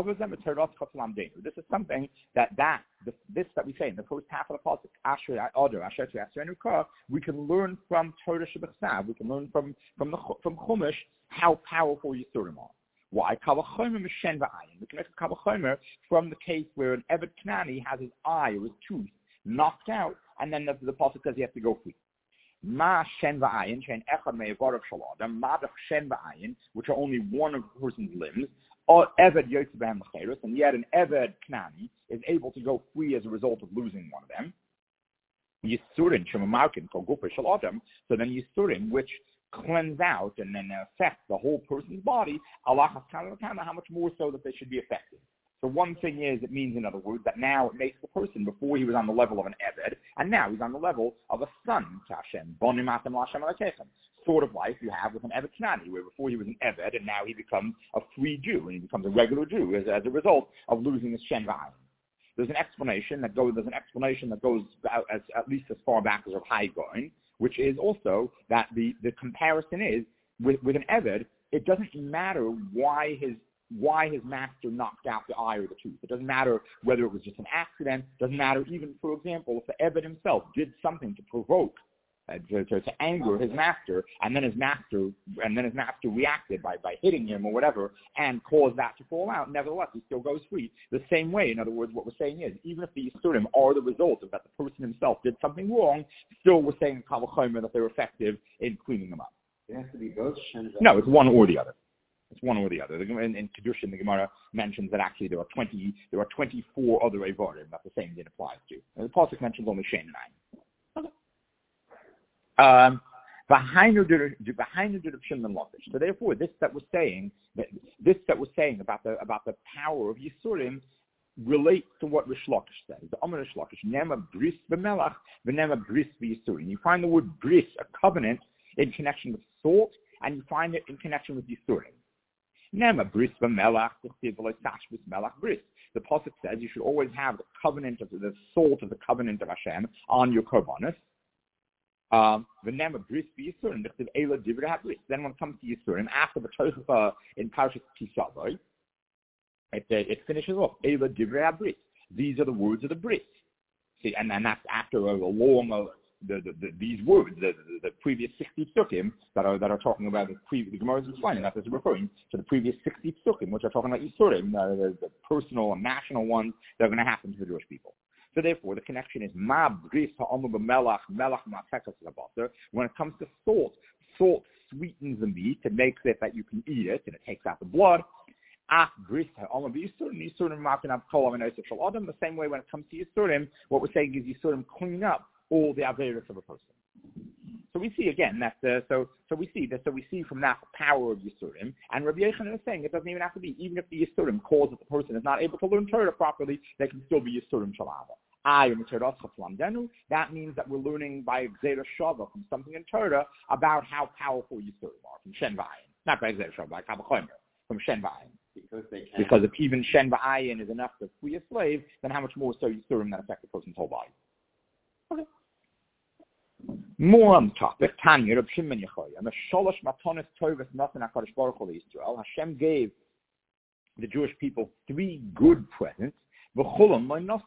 This is something that that the, this that we say in the first half of the pasuk, Asher Adar, Asher to Asher Nukah, we can learn from Torah Shebechsav. We can learn from from the from Chumash how powerful Yisurim are. Why? Kavachomer Mishen V'ayin. We can make a Kavachomer from the case where an Eved Knani has his eye or his tooth knocked out, and then the, the pasuk says he has to go free. Ma Shen V'ayin, Shen Echad Me'evarach Shalom, Ma Shen V'ayin, which are only one of the person's limbs. Or Eved Yotzebem L'Cheirus, and yet an Eved Knani is able to go free as a result of losing one of them. Yisurim Shemamarkin Kogupa Shalom. So then Yisurim, which cleanse out and then affect the whole person's body, Allah has kind of how much more so that they should be affected. So one thing is, it means, in other words, that now it makes the person, before he was on the level of an Eved, and now he's on the level of a son to Hashem. Bonim Atem L'Hashem Elokeichem. Sort of life you have with an Eved Knani, where before he was an Eved, and now he becomes a free Jew, and he becomes a regular Jew as, as a result of losing his Shen V'ayin. There's an explanation that goes. There's an explanation that goes out as, at least as far back as of Hai Goin, which is also that the, the comparison is with, with an Eved. It doesn't matter why his why his master knocked out the eye or the tooth. It doesn't matter whether it was just an accident. It doesn't matter even, for example, if the Eved himself did something to provoke, uh, to, to, to anger his master, and then his master and then his master reacted by, by hitting him or whatever, and caused that to fall out. Nevertheless, he still goes free. The same way, in other words, what we're saying is, even if the Yisurim are the result of that the person himself did something wrong, still we're saying in Kal V'chomer that they're effective in cleaning them up. It has to be both. No, it's one or the other. It's one or the other. In, in Kedushin, the Gemara mentions that actually there are twenty, there are twenty-four other Evarim that the same thing applies to. And the pasuk mentions only Shen and Ayin. Um, so therefore, this that we're saying, that this that we're saying about the about the power of Yisurim relates to what Rish Lakish says. The Amar Rish Lakish, Nema bris b'melach, v'nema bris b'Yisurim. You find the word bris, a covenant, in connection with salt, and you find it in connection with Yisurim. Nema bris b'melach, melach bris. The pasuk says you should always have the covenant of the salt of the covenant of Hashem on your korbanos. Um, Nema bris b'Yisurim. Then when it comes to Yisurim, after the Tochacha in Parashat Kisavai, it, it finishes off Ela Divrei Bris. These are the words of the bris. See, and then that's after a long uh, The, the, the, these words, the, the, the previous sixty psukim that are that are talking about the previous, the Gemara is explaining that this is referring to the previous sixty psukim, which are talking about Yisurim, uh, the, the personal and national ones that are going to happen to the Jewish people. So therefore, the connection is ma bris ha'omer b'melach melach ma'tekas l'baser. When it comes to salt, salt sweetens the meat and makes it that you can eat it, and it takes out the blood. Ach bris ha'omer b'Yisurim, Yisurim ma'akin av kol avnei shel adam. The same way when it comes to Yisurim, what we're saying is Yisurim clean up all the averus of a person. So we see again that uh, so so we see that so we see from that the power of Yisurim, and Rabbi Yochanan is saying it doesn't even have to be, even if the Yisurim cause that the person is not able to learn Torah properly, they can still be Yisurim Shalava. That means that we're learning by Gzeira Shava from something in Torah about how powerful Yisurim are from Shen V'ayin, not by Gzeira Shava, by Kavachomer, from Shen V'ayin. Because they can. Because if even Shen V'ayin is enough to free a slave, then how much more so Yisurim that affect the person's whole body? Okay. More on the topic, Tanya, Reb Shimon Yechoyah, Sholosh Matonis Tovus Natan HaKadosh Baruch Hu Yisrael. Hashem gave the Jewish people three good presents. All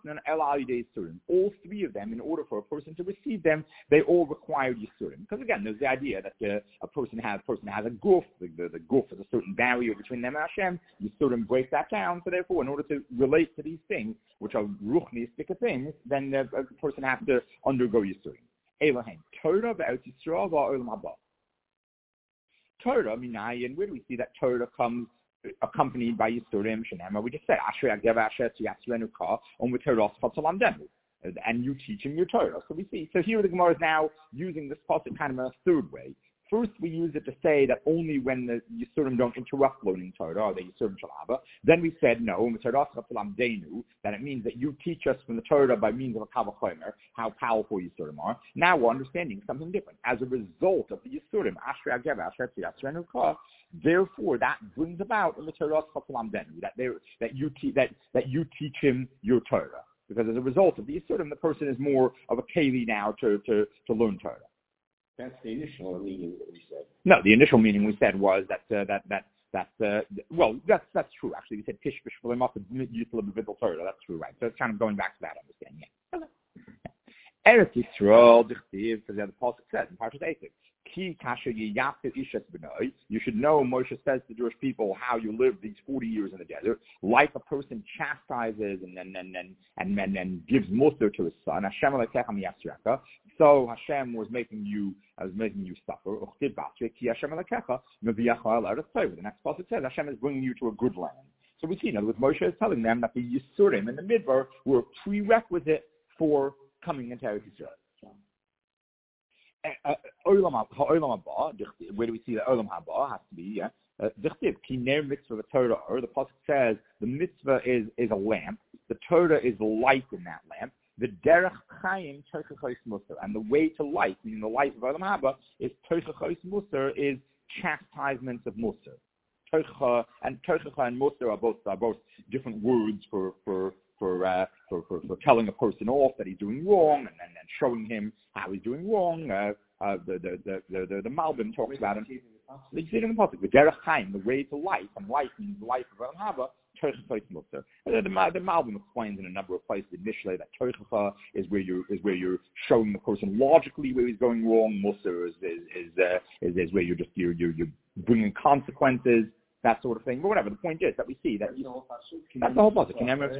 three of them, in order for a person to receive them, they all required Yisurim. Because again, there's the idea that uh, a person has a person has a guf. The, the, the guf is a certain barrier between them and Hashem. Yisurim break that down. So therefore, in order to relate to these things, which are ruchnistic things, then the, a person has to undergo Yisurim. Elohim, Torah v'Eretz Yisrael v'Olam Haba. Torah, minayin, where do we see that Torah comes accompanied by Yisurim? Shenema, we just said, Asher Yagev Asher Tziyasrenu Ka, On V'Torah Chatzalam Demu, and you teach him your Torah. So we see, so here the Gemara is now using this pasuk kind of in a third way. First, we use it to say that only when the Yisurim don't interrupt learning Torah are they Yisurim Shalava. Then we said, no, that it means that you teach us from the Torah by means of a Kavachomer how powerful Yisurim are. Now we're understanding something different. As a result of the Yisurim, Asher Agev, Asher Tziyasrenu Ka, therefore that brings about in the Torah that, that, you te- that, that you teach him your Torah. because as a result of the Yisurim, the person is more of a keli now to, to, to learn Torah. That's the initial meaning that we said. No, the initial meaning we said was that uh, that that that uh, well, that's that's true actually. We said tishbish v'lemata Torah. That's true, right? So it's kind of going back to that understanding. Yeah. Eretz Yisrael dichtiv, because the pasuk says in Parshas Eitzim, ki kasher yiyafet ishes b'noi. You should know, Moshe says to the Jewish people, how you live these forty years in the desert, like a person chastises and and and and and, and, and gives muster to his son. Hashem alekechem yasreka. So Hashem was making you, uh, was making you suffer. The next passage says Hashem is bringing you to a good land. So we see, in other words, Moshe is telling them that the Yisurim and the Midbar were a prerequisite for coming into Eretz Yisrael. Where do we see that Olam Haba has to be? Yeah, the pasuk says the mitzvah is is a lamp. The Torah is the light in that lamp. The derech chayim toichachos muser, and the way to life, meaning the life of Olam Haba, is toichachos muser, is chastisement of muser. Toicha and toichacha and muser are both are both different words for for for, uh, for for for telling a person off that he's doing wrong, and then and showing him how he's doing wrong. Uh, uh, the the the the the, the Malbim talks about it. You see it in the pasuk. The derech chayim, the way to life, and life means the life of Olam Haba. The, the, the Malbim explains in a number of places initially that Toichacha is where you is where you're showing the person logically where he's going wrong. Musar is is is, uh, is is where you're just you're, you're you're bringing consequences, that sort of thing. But whatever, the point is that we see that you know, that's the whole pasuk.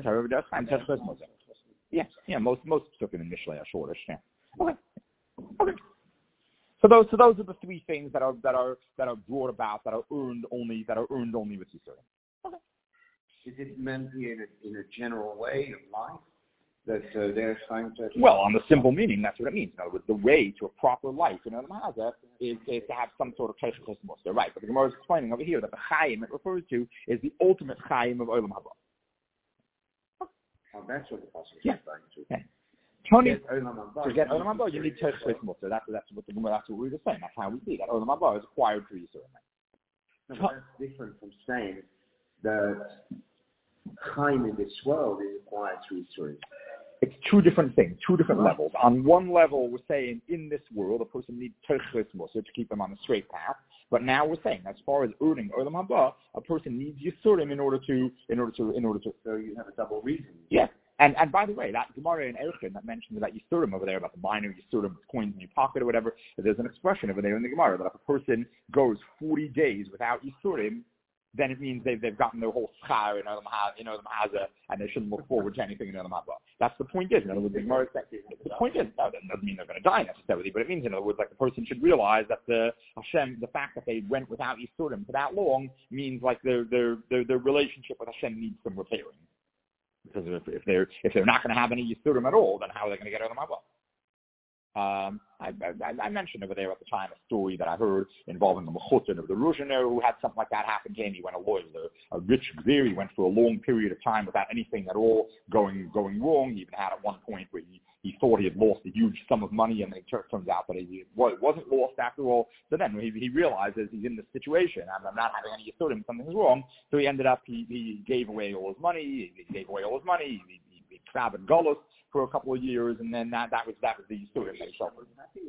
Yeah, yeah. Most most psukim in Mishlei are shortish. Yeah. Okay. Okay. So those so those are the three things that are that are that are brought about that are earned only that are earned only with Yisurim. Okay. Is it meant in a, in a general way of life that uh, they're trying to? Well, on the simple meaning, that's what it means. In other words, the way to a proper life in Olam Haba is, is to have some sort of toichachos muster, right? But the Gemara is explaining over here that the chayim it refers to is the ultimate chayim of Olam Haba. Oh, that's what the pasuk is yeah. referring to. Yeah. Tony, to get Olam Haba, you need toichachos muster. That's that's what the Gemara. That's what we were saying. That's how we see that Olam Haba is acquired through Yisurim. No, but that's different from saying that Chaim in this world is acquired through Yisurim. It's two different things, two different right. levels. On one level, we're saying in this world, a person needs Toichos Muser to keep him on the straight path. But now we're saying, as far as earning Olam Haba, a person needs Yisurim in order to, in order to, in order to. So you have a double reason. Yes. And and by the way, that Gemara in Erchin that mentions about Yisurim over there, about the minor Yisurim coins in your pocket or whatever, there's an expression over there in the Gemara that if a person goes forty days without Yisurim, then it means they've they've gotten their whole schar in Olam Haba, in Olam Haba, and they shouldn't look forward to anything in Olam Haba. That's the point is, in other words, the Gemara the point is, no, that doesn't mean they're going to die necessarily, but it means, in other words, like the person should realize that the Hashem, the fact that they went without Yisurim for that long means like their their their, their relationship with Hashem needs some repairing. Because if, if they're if they're not going to have any Yisurim at all, then how are they going to get Olam Haba? Um, I, I, I mentioned over there at the time a story that I heard involving the Mechutin of the Ruzhiner who had something like that happen to him. He went a lawyer, a rich Gvir. He went for a long period of time without anything at all going going wrong. He even had at one point where he, he thought he had lost a huge sum of money, and then it turns out that he well, it wasn't lost after all. So then he, he realizes he's in this situation, and I'm not having any Yisurim, something's wrong. So he ended up, he, he gave away all his money, he gave away all his money, he, he, he traveled Golos for a couple of years, and then that, that was that was the Yisurim that he suffered.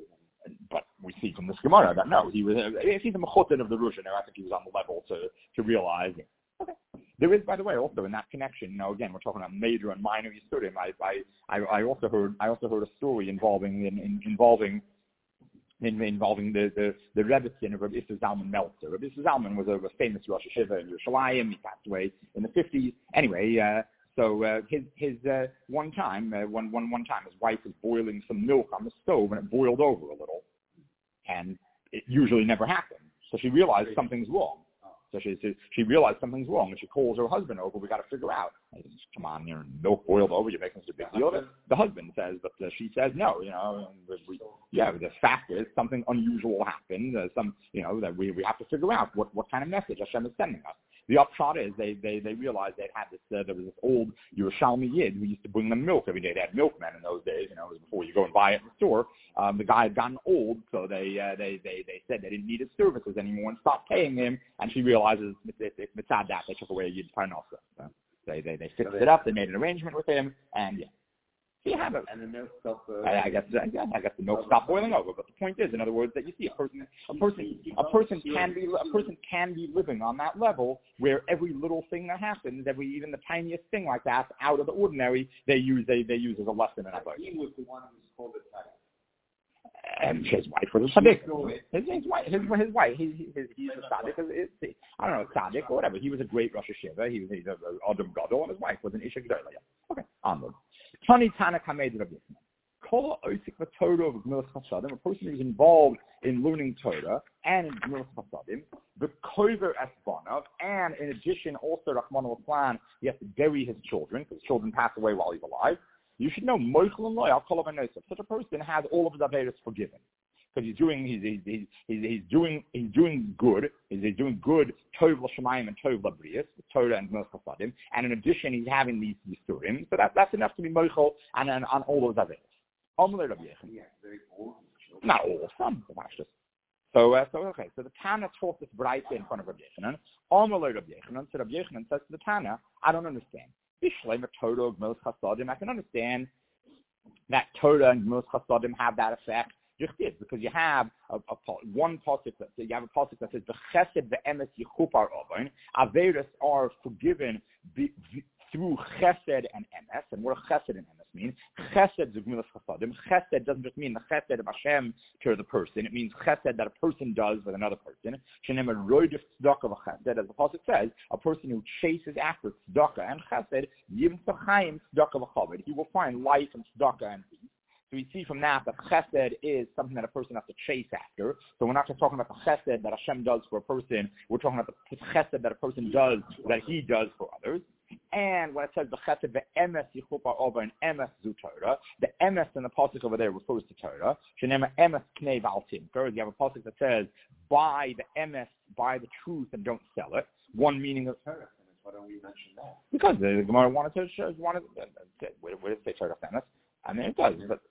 But we see from this Gemara that no, he was if he's a mechutin of the Ruzhiner, I think he was on the level to to realize. Okay. There is, by the way, also in that connection. You know, again, we're talking about major and minor Yisurim. I I I also heard I also heard a story involving in, in, involving. In, involving the the the Rebbetzin of Rabbi Issa Zalman Meltzer. Rabbi Issa Zalman was a, a famous Rosh Hashiva in Yerushalayim. He passed away in the fifties. Anyway. Uh, So uh, his his uh, one time uh, one one one time his wife was boiling some milk on the stove and it boiled over a little, and it usually never happens. So she realized something's wrong. So she she, she realized something's wrong, and she calls her husband over. We got to figure out. He says, come on, your milk boiled over. You're making such a big deal of it. The husband says, but uh, she says no. You know, we, yeah. The fact is something unusual happened. Uh, some you know that we we have to figure out what what kind of message Hashem is sending us. The upshot is they, they, they realized they had this, uh, there was this old Yerushalmi Yid who used to bring them milk every day. They had milkmen in those days, you know, it was before you go and buy it in the store. Um, the guy had gotten old, so they, uh, they, they, they said they didn't need his services anymore and stopped paying him, and she realizes it's, it's mitzad that they took away Yid's parnasa. So they, they, they fixed it up, they made an arrangement with him, and yeah. So you have a, and the milk stop. Uh, I, I guess I guess I guess the milk stopped boiling over. But the point is, in other words, that you see a person, a person, a person can be a person can be living on that level where every little thing that happens, every even the tiniest thing like that, out of the ordinary, they use they, they use as a lesson in a book. He was the one who was called a tzaddik. And his wife was a tzaddik. His, his wife, his, his wife, he, he, he's a tzaddik. His, I don't know, tzaddik or whatever. He was a great Rosh Hashiva. He was he's a Adam Gadol, and his wife was an Isha Gdola. Okay, onward. Tani Tana Kamed Rabbi Yochanan. Kol Osik Torah of Gemilas Chasadim, a person who's involved in learning Torah and in Gemilas Chasadim, the Kover Esbanav, and in addition, also Rahman Plan, he has to bury his children because his children pass away while he's alive. You should know, Moichel and Loyal, Kol such a person has all of his Averis forgiven. Because he's doing, he's, he's, he's, he's doing, he's doing good. He's, he's doing good. Tov l'shamayim and Tov l'brius, Torah and Gemilas Chasadim, and in addition, he's having these Yisurim. So that, that's enough to be moichel and on, on all those Averis. Amalei Rabbi Yochanan. Not all, some of just. So, uh, so okay. So the Tana taught this Braita in front of Rabbi Yochanan. Amalei Rabbi Yochanan. So Rabbi Yochanan says to the Tana, I don't understand. Bishlei Torah Gemilas Chasadim. I can understand that Torah and Gemilas Chasadim have that effect. Because you have a, a, one pasuk that you have a pasuk that says the chesed ve'emes yichupar ovain. Averis are forgiven be, be, through chesed and emes. And what do chesed and emes mean? Chesed is Gemilas Chasadim. Chesed doesn't just mean the chesed of Hashem to the person. It means chesed that a person does with another person. Shenem a roidif tzedakah v'chesed, as the pasuk says, a person who chases after tzedakah and chesed, yivim tzachayim tzedakah v'chavod. He will find life and tzedakah and peace. So we see from that that chesed is something that a person has to chase after. So we're not just talking about the chesed that Hashem does for a person. We're talking about the chesed that a person does, that he does for others. And when it says the chesed, the emes yichupar over and emes zu Torah, the emes in the pasuk over there refers to Torah. Shenema emes knei v'al timker. You have a pasuk that says, buy the emes, buy the truth and don't sell it. One meaning of Torah. Why don't we mention that? Because the Gemara wanted to show, wanted, where, where does it say Torah emes? I mean, it does,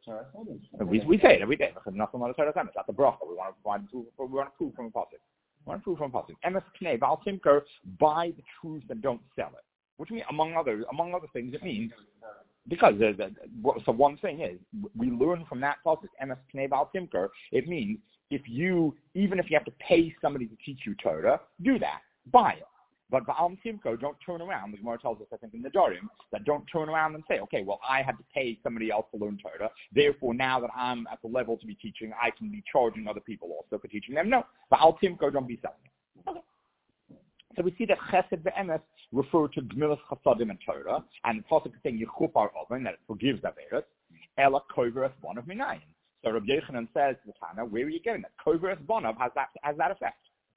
but we, we say it every day. Because nothing on the Torah emes. That's the bracha. We want to find proof. We want to prove from a pasuk. We want to prove from a pasuk. Emes knei v'al timker. Buy the truth and don't sell it. Which means, among other among other things, it means because the, the, so one thing is we learn from that pasuk emes knei v'al timker. It means if you even if you have to pay somebody to teach you Torah, do that. Buy it. But Ba'al Timko, don't turn around. The Gemara tells us, I think, in the Darim, that don't turn around and say, okay, well, I had to pay somebody else to learn Torah. Therefore, now that I'm at the level to be teaching, I can be charging other people also for teaching them. No, Ba'al Timko, don't be selling it. Okay. So we see that Chesed ve'emes refer to Gemilas Chasadim and Torah, and the pasuk is saying Yichupar Oven, that it forgives Averis, Ela Kover Esbonav Minayin. So Rabbi Yochanan says to the Tana, where are you getting that? Kover Esbonav has that has that effect.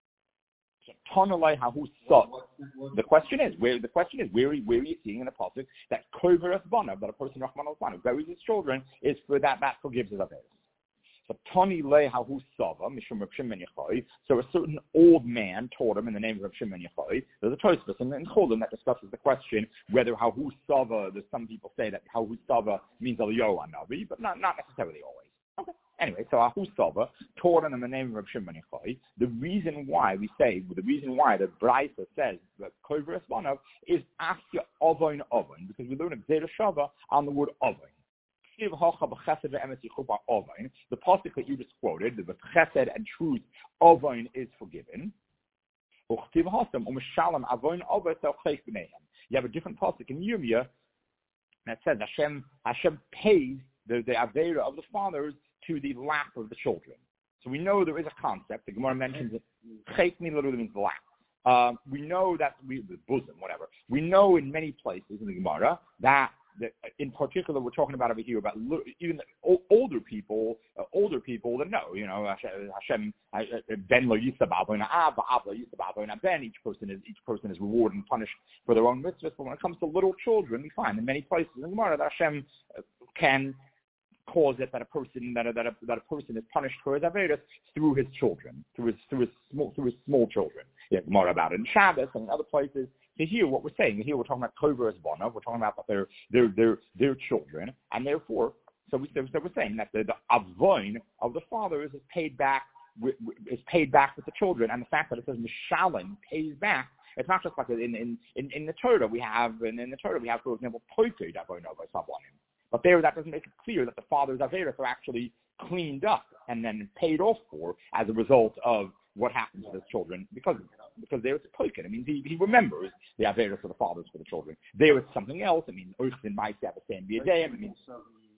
The question is, where the question is, where, where are you seeing in the pasuk that kover esbanav, that a person Rahman al buries his children, is for that that forgives his averis. So Tani le hahu sava mishum Reb Shimon Yochai. So a certain old man taught him in the name of Reb Shimon Yochai. There's a Tosfos in Cholim that discusses the question whether hahu sava. There's some people say that hahu sava means Eliyahu Navi, but not not necessarily always. Okay. Anyway, so Ahu Sava taught him in the name of Reb Shimon Yochai. The reason why we say, the reason why the Braisa says that Kover Esbanav is Asya Ovoin Ovoin, because we learn a Gzera Shava on the word Ovoin. The pasuk that you just quoted, the Chesed and truth, Ovoin is forgiven. You have a different pasuk in Yirmiyah that says Hashem Hashem pays the, the Avera of the fathers to the lap of the children. So we know there is a concept. The Gemara mentions it. Chesed literally means the lap. Um, we know that we the bosom, whatever. We know in many places in the Gemara that, that in particular we're talking about over here about even the older people, uh, older people that know. You know, Hashem ben lo yisab avoina av, av lo yisab avoina ben. Each person is each person is rewarded and punished for their own mitzvahs. But when it comes to little children, we find in many places in the Gemara that Hashem can cause it that a person that a, that a, that a person is punished for his averos through his children, through his through his small through his small children. Yeah, more about it in Shabbos and in other places. To hear what we're saying here, we're talking about Kover Esbanav. We're talking about their their their their children, and therefore, so we so we're saying that the, the avoin of the fathers is paid back is paid back with the children, and the fact that it says Mishalim pays back. It's not just like in in in, in the Torah we have, and in the Torah we have, for example, Poiked Avoin of Savonim. But there, that doesn't make it clear that the father's Averis are actually cleaned up and then paid off for as a result of what happens to his children because because there it's a poikin. It means he, he remembers the Averis of the fathers for the children. There it's something else. It means Oichsin might have the same be a day. It means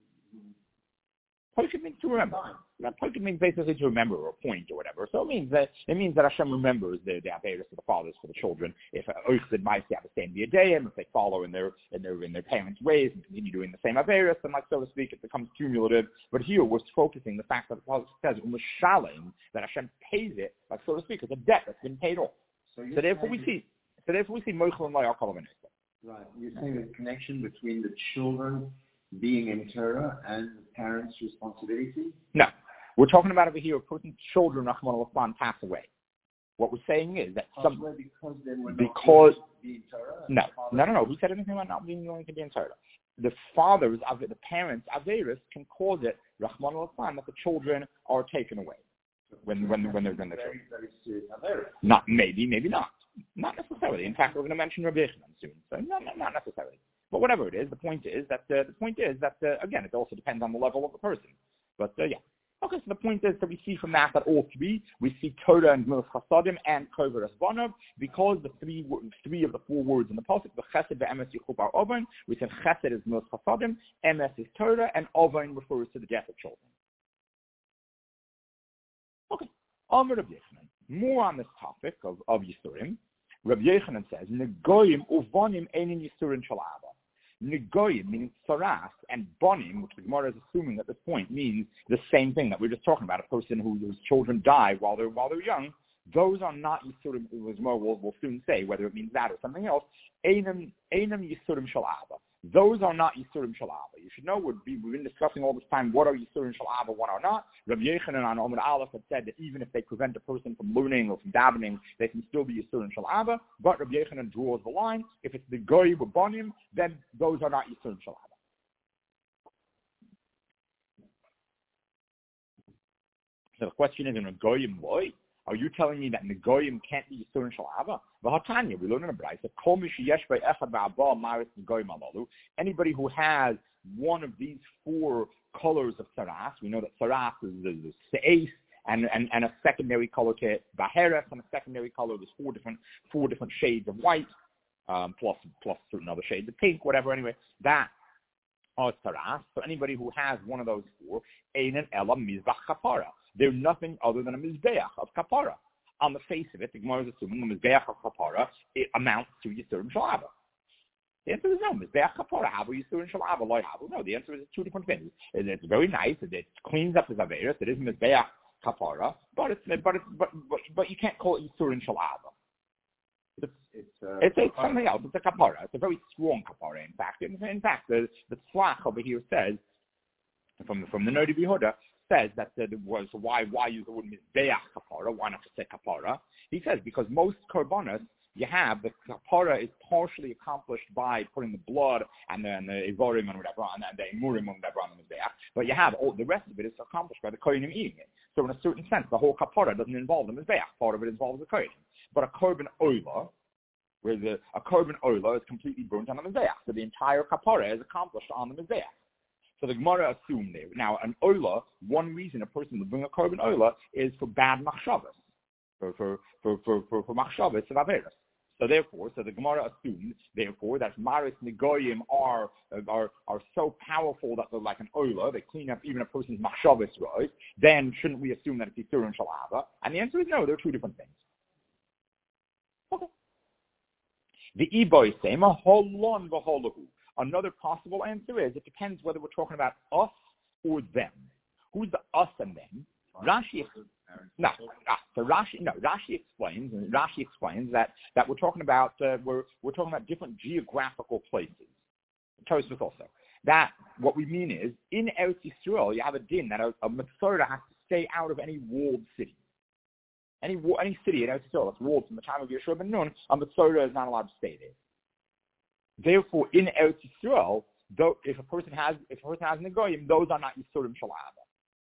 poikin means to remember. Poikin means basically to remember or point or whatever. So it means that it means that Hashem remembers the, the Averis of the fathers for the children. If Oichsin might have the same be a day, if they follow in their in their in their parents' ways and continue doing the same Averis, then like so to speak, it becomes cumulative. But here we're focusing the fact that the Pasuk says U'Mishalim, that Hashem pays it, like so to speak, it's a debt that's been paid off. So, so therefore we see so therefore we see Moichel and Loyal Kol. Right. You're saying the connection between the children being in Torah and the parents' responsibility? No. We're talking about over here a person's children, Rahman al pass away. What we're saying is that pass some away because they were not because be in Torah? No, no, no, no. Who said anything about not being willing to be in Torah? The fathers, the parents, Averis, can cause it, Rahman al that the children are taken away when when when they're in the children. Very serious Averis. Not maybe, maybe not. Not necessarily. In fact, we're going to mention Rabbi Yochanan soon, so no, no, not necessarily. But whatever it is, the point is that uh, the point is that uh, again, it also depends on the level of the person. But uh, yeah. Okay, so the point is that we see from that that all three, we see Torah and Gemilas Chasadim and Kover Esbanav, because the three three of the four words in the Pasuk, the Chesed, the Emes, Yichub, Ar Ovain, we said Chesed is Gemilas Chasadim, Emes is Torah, and Ovain refers to the death of children. Okay, Amar Rabbi Yochanan. More on this topic of, of Yisurim, Rabbi Yochanan says, Negoyim uvonim einin Yisurin Shalava. Negoyim, meaning Saras, and Bonim, which the Gemara is assuming at this point, means the same thing that we we're just talking about, a person who, whose children die while they're while they're young. Those are not Yisurim, as we'll, we'll soon say, whether it means that or something else. Einam Yisurim Shalava. Those are not Yisurim Shalava. You should know, we've been, we've been discussing all this time what are Yisurim Shalava, what are not. Rabbi Yochanan on Omer Aleph had said that even if they prevent a person from learning or from davening, they can still be Yisurim Shalava. But Rabbi Yochanan draws the line. If it's the Goy with Bonim, then those are not Yisurim Shalava. So the question is, in a Goyim boy, are you telling me that Negoyim can't be Yisurin Shalava? V'hatanya, we learn in a Braisa, Kol mi sheyesh be'echad ba'aba maris Negoyim alalu. Anybody who has one of these four colors of Saras, we know that Saras is the Se'es, and, and, and a secondary color, Baheres, and a secondary color, there's four different four different shades of white, um, plus plus certain other shades of pink, whatever, anyway, that are Saras. So anybody who has one of those four, Einen Elam Mizbach Kapara. They're nothing other than a mizbeach of kapara. On the face of it, the Gemara is assuming the mizbeach of kapara it amounts to Yisurim Shalava. The answer is no. Mizbeach kapara, havu Yisurim Shalava, loy havu. No, the answer is two different things. It's very nice. It cleans up his averis. It is mizbeach kapara, but it's but it's but but, but you can't call it Yisurim Shalava. It's it's, uh, it's, it's something else. It's a kapara. It's a very strong kapara. In fact, in, in fact, the the tzlach over here says from from the Nodi B'Yehuda says that uh, was why why use the word mizbeach kapara? Why not just say kapara? He says because most korbanos you have the kapara is partially accomplished by putting the blood and then the ivorim and whatever on and the imurim and whatever on the mizbeach, but you have all the rest of it is accomplished by the kohenim eating it. So in a certain sense, the whole kapara doesn't involve the mizbeach. Part of it involves the kohenim. But a korban oila, where the a korban oila is completely burnt on the mizbeach, so the entire kapara is accomplished on the mizbeach. So the Gemara assumed there. Now, an oila, one reason a person would bring a korban oila is for bad machshavas, for for for for for, for machshavas of averis. So therefore, so the Gemara assumed, therefore, that maris negoyim are are are so powerful that they're like an oila, they clean up even a person's machshavas, right? Then shouldn't we assume that it's Yisurin Shalava? And the answer is no. They're two different things. Okay. The iboy sema holon v'holahu. Another possible answer is it depends whether we're talking about us or them. Who's the us and them? Rashi, no, so Rashi, no, Rashi explains, and Rashi explains that, that we're talking about uh, we're we're talking about different geographical places. Tosfos also that what we mean is in Eretz Yisrael you have a din that a, a Mitzvah has to stay out of any walled city. Any any city in Eretz Yisrael that's walled from the time of Yeshua ben Nun, a Mitzvah is not allowed to stay there. Therefore, in Eretz Yisrael, though, if a person has if a person has negoyim, those are not Yisurim Shalava.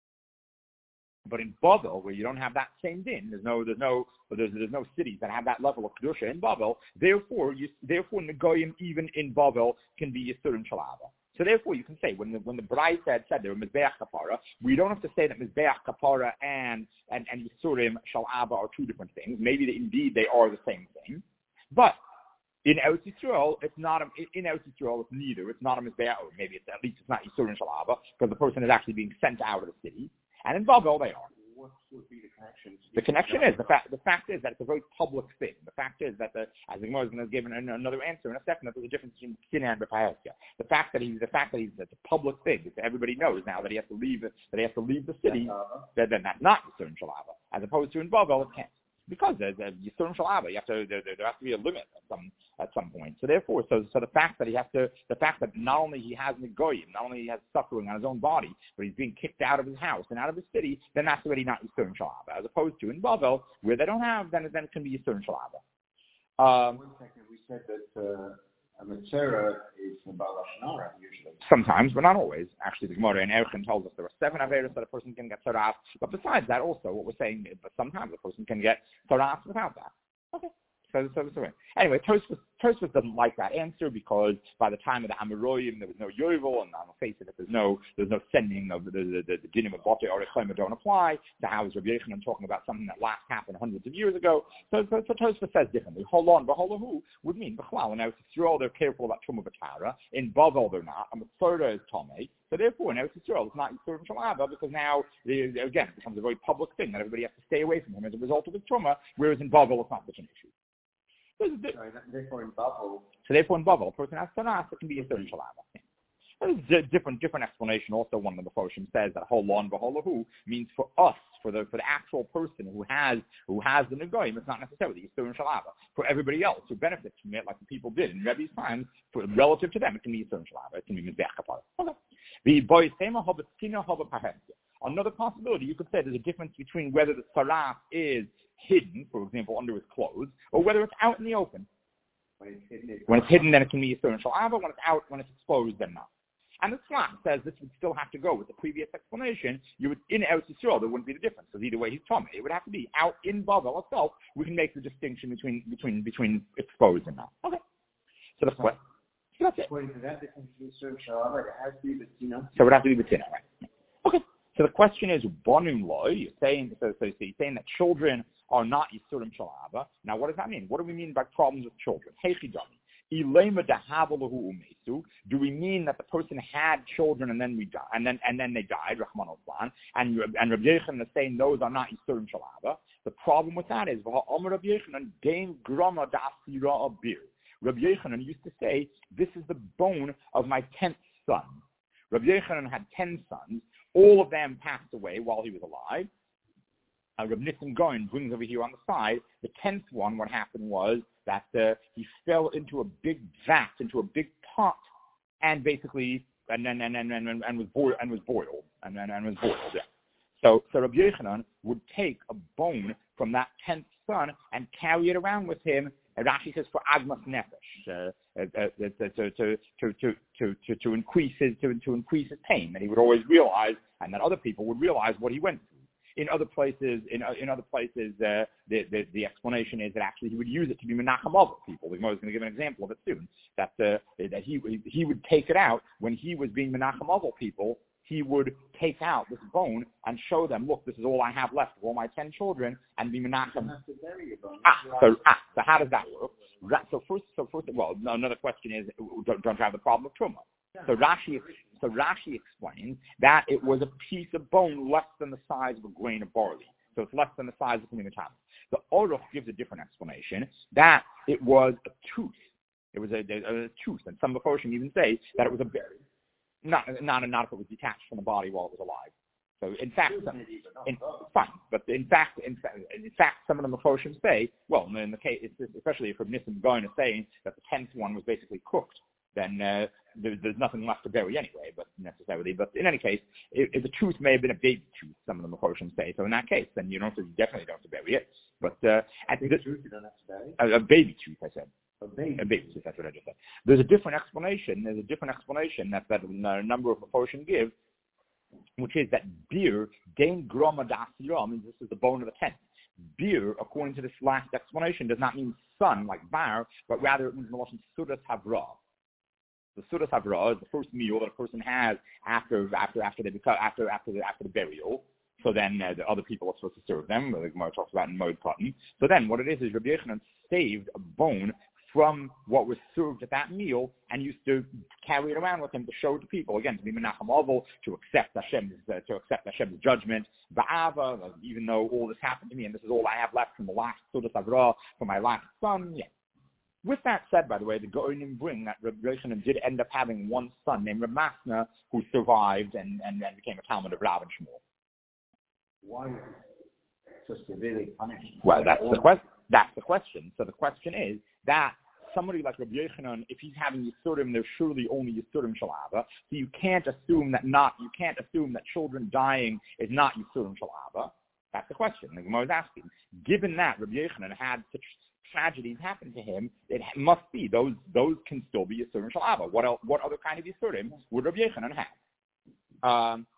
But in Bavel, where you don't have that same din, there's no there's no there's, there's no cities that have that level of kedusha in Bavel. Therefore, you, therefore negoyim even in Bavel can be Yisurim Shalava. So therefore, you can say when the when the Brai said said there were mizbeach kapara, we don't have to say that mizbeach kapara and and and yisurim shalaba are two different things. Maybe that indeed they are the same thing, but in Eretz Yisrael, it's not a, in Eretz Yisrael, it's neither. It's not a mizbeach, or maybe it's at least it's not yisurim shalaba because the person is actually being sent out of the city. And in Bavel, they are. What would be the connection? The connection is the fact. The fact is that it's a very public thing. The fact is that the as the Gemara is going to give an, another answer in a second. That there's a difference between Sinah and Bepayasya. The fact that he's the fact that he's it's a public thing. That everybody knows now that he has to leave that he has to leave the city. That then that's not Yisurim Shalava, as opposed to in Bavel it can't. Because there's a Yisurim Shalava, you have to there, there has to be a limit at some at some point. So therefore, so so the fact that he has to the fact that not only he has Negoyim, not only he has suffering on his own body, but he's being kicked out of his house and out of his city, then that's already not Yisurim Shalava. As opposed to in Bavel, where they don't have, then then it can be Yisurim Shalava. Um, One second, we said that uh, a Metzera is a Balashonara usually. Sometimes, but not always. Actually, the Gemara in Erchin tells us there are seven Averas that a person can get Torah. But besides that, also, what we're saying is that sometimes a person can get Torah without that. Okay. So, so, so anyway, Tosfos, Tosfos doesn't like that answer because by the time of the Amoroyim, there was no Yovel, and on the face of it, there's no there's no sending of the the, the, the dinim of Bote or Echema don't apply. So how is Rabbi Yochanan talking about something that last happened hundreds of years ago? So, so, so Tosfos says differently. Holon, Baholahu would mean Bechlal. And now it's Yisrael, they're careful about Tumah B'Tara. In Bavel, they're not. And Mitzvah is Tomei. So therefore, now it's Yisrael. It's not Yisrael Shalava because now, again, it becomes a very public thing that everybody has to stay away from him as a result of his Tumah, whereas in Bavel, it's not such an issue. Sorry, therefore in Bavel. So therefore in Bavel, a person has Tanas, it can be a certain Shalava. There's a different, different explanation. Also, one of the Mefoshim says that Holon V'Holahu means for us, for the for the actual person who has who has the Negoyim, it's not necessarily a certain Shalava. For everybody else who benefits from it, like the people did in Rebbe's time, for, relative to them, it can be a certain Shalava. It can be Mizbeach Kapara. Okay. The Boisema Hobatkina Hobapahensia. Another possibility, you could say there's a difference between whether the Saraf is hidden, for example, under his clothes, or whether it's out in the open. When it's hidden, it's, when it's hidden then it can be a certain Shalava. When it's out, when it's exposed, then not. And the Tzlach says this would still have to go with the previous explanation. You would in Eretz Yisrael there wouldn't be the difference because either way he's Tomei. It would have to be out in Bavel itself. We can make the distinction between between between exposed and not. Okay. So that's what. So that's it. According to that, difference between certain Shalava, it has to be the Tina. So it would have to be the Tina, right? Okay. So the question is, Bonum Lo, you're saying so, so, so you're saying that children are not Yisurim Shalava. Now, what does that mean? What do we mean by problems with children? Heichidami. Do we mean that the person had children and then we died, and then and then they died, Rahman al-Plan, and and Rabbi Yochanan is saying those are not Yisurim Shalava? The problem with that is Rabbi Yochanan gain grama da'asira abir. Rabbi Yochanan used to say, "This is the bone of my tenth son." Rabbi Yochanan had ten sons. All of them passed away while he was alive. Uh, Rabbi Nissim Goin brings over here on the side, the tenth one, what happened was that uh, he fell into a big vat, into a big pot, and basically, and then and, and, and, and, and was boiled, and was boiled, and and, and was boiled. Yeah. So, so Rabbi Yochanan would take a bone from that tenth son and carry it around with him. And Rashi says for agmas nefesh, uh, uh, uh, to, to, to, to, to, to, to increase his to, to increase his pain, and he would always realize, and that other people would realize what he went through. In other places, in in other places, uh, the, the the explanation is that actually he would use it to be menachem avos people. The Gemara is going to give an example of it soon. That uh, that he he would take it out when he was being menachem avos people. He would take out this bone and show them, look, this is all I have left of all my ten children, and be menachem. Ah, so ah, so how does that work? So first, so first, well, another question is, don't, don't you have the problem of truma? So Rashi, so Rashi explains that it was a piece of bone less than the size of a grain of barley. So it's less than the size of a tablets. The Aruch gives a different explanation that it was a tooth. It was a, a, a tooth, and some Mefoshim even say that it was a berry. Not, not, not if it was detached from the body while it was alive. So in fact, some, in, fine, but in fact, in, in fact, some of the Mefoshim say, well, in the case, especially if Rabbi Nissim Goin is saying that the tenth one was basically cooked, then uh, there, there's nothing left to bury anyway, but necessarily. But in any case, if, if the tooth may have been a baby tooth, some of the Mefoshim say, so in that case, then you don't have to, you definitely don't have to bury it. But uh, at the, tooth you don't have to bury? A, a baby tooth, I said. A baby. A baby tooth, that's what I just said. There's a different explanation. There's a different explanation that, that a number of Mefoshim give, which is that beer, gain groma da'asira, means this is the bone of the tenth. Beer, according to this last explanation, does not mean son, like bar, but rather it means Meloshin sudas havra. The Sudas Havra is the first meal that a person has after after after they become after after the after the burial. So then uh, the other people are supposed to serve them. The Gemara talks about in Moed Cotton. So then what it is is Rabbi Yochanan saved a bone from what was served at that meal and used to carry it around with him to show to people, again, to be Menachem Oval, to accept Hashem's, uh, to accept Hashem's judgment. Ba'ava, uh, even though all this happened to me and this is all I have left from the last Sudas Havra, from my last son, yeah. With that said, by the way, the Goinim bring that Rabbi Yochanan did end up having one son named Reb Masna who survived and, and then became a Talmud of Rav and Shmuel. Why was it so severely punished? Well, that's the question. That's the question. So the question is that somebody like Rabbi Yochanan, if he's having Yisurim, there's surely only Yisurim Shalava. So you can't assume that not, you can't assume that children dying is not Yisurim Shalava. That's the question. The Gemara is asking. Given that Rabbi Yochanan had such tragedies happen to him, it must be those those can still be Yisurim Shalava. What else? What other kind of Yisurim would Rabbi Yochanan have? Um.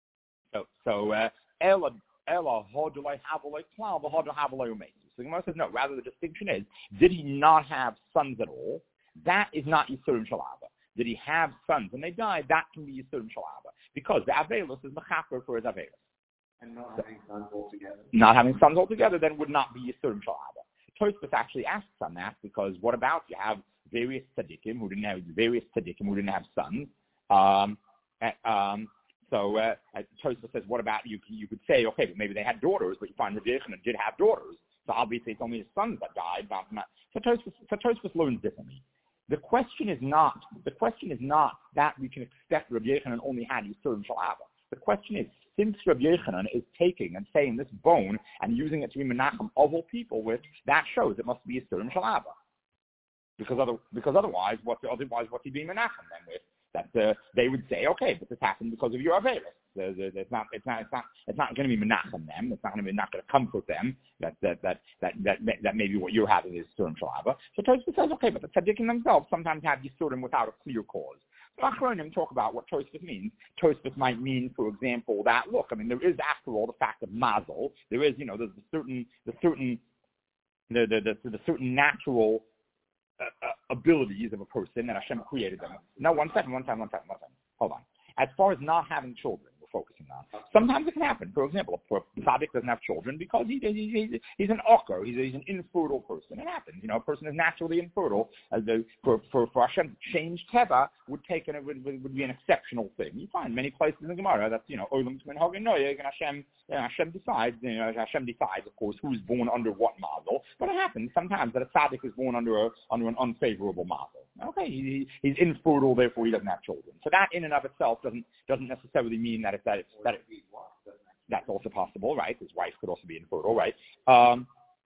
So so uh, Ella Ella Hodulay Havolay Klal Hodulay Havolay Umeis. So the Gemara says no. Rather, the distinction is: did he not have sons at all? That is not Yisurim Shalava. Did he have sons and they died? That can be Yisurim Shalava because the Avelus is mechaper for his Avelus. And not having sons altogether. Not having sons altogether then would not be Yisurim Shalava. Tosfos actually asks on that because what about you have various tzaddikim who didn't have various tzaddikim who didn't have sons? Um, and, um, so uh, Tosfos says, what about you? You could say, okay, but maybe they had daughters, but you find Rabbi Yochanan did have daughters, so obviously it's only his sons that died. But not. So Tosfos, so Tosfos learns differently. The question is not the question is not that we can expect Rabbi Yochanan only had Yisurim Shalava. The question is, since Rabbi Yochanan is taking and saying this bone and using it to be Menachem of all people with, that shows it must be Yisurim Shalava. Because other, because otherwise, what otherwise what's he being Menachem then with? That uh, they would say, okay, but this happened because of your Avelis. It's not, it's not, it's not, it's not going to be Menachem them. It's not going to be not going to comfort them. That that that that that that maybe what you're having is Yisurim Shalava. So Tosfos says, okay, but the tzaddikim themselves sometimes have Yisurim without a clear cause. Achronim talk about what Tosfos means. Tosfos might mean, for example, that look. I mean, there is, after all, the fact of mazel. There is, you know, there's the certain, the certain, the the the, the certain natural uh, uh, abilities of a person that Hashem created them. No, one second, one second, one second, one second. Hold on. As far as not having children, we're focusing on. Sometimes it can happen. For example, a tzaddik doesn't have children because he, he, he, he's an ocker. He's, he's an infertile person. It happens. You know, a person is naturally infertile. As the, for, for, for Hashem to change teva would take an, would, would be an exceptional thing. You find many places in the Gemara that's, you know, Olam Tmin Hagen Noyeg, and Hashem, you know, Hashem decides, you know, Hashem decides, of course, who's born under what mazel. But it happens sometimes that a tzaddik is born under a, under an unfavorable mazel. Okay, he, he's infertile, therefore he doesn't have children. So that in and of itself doesn't doesn't necessarily mean that it's that it's, that it's, that's also possible, right? His wife could also be infertile, right? Um,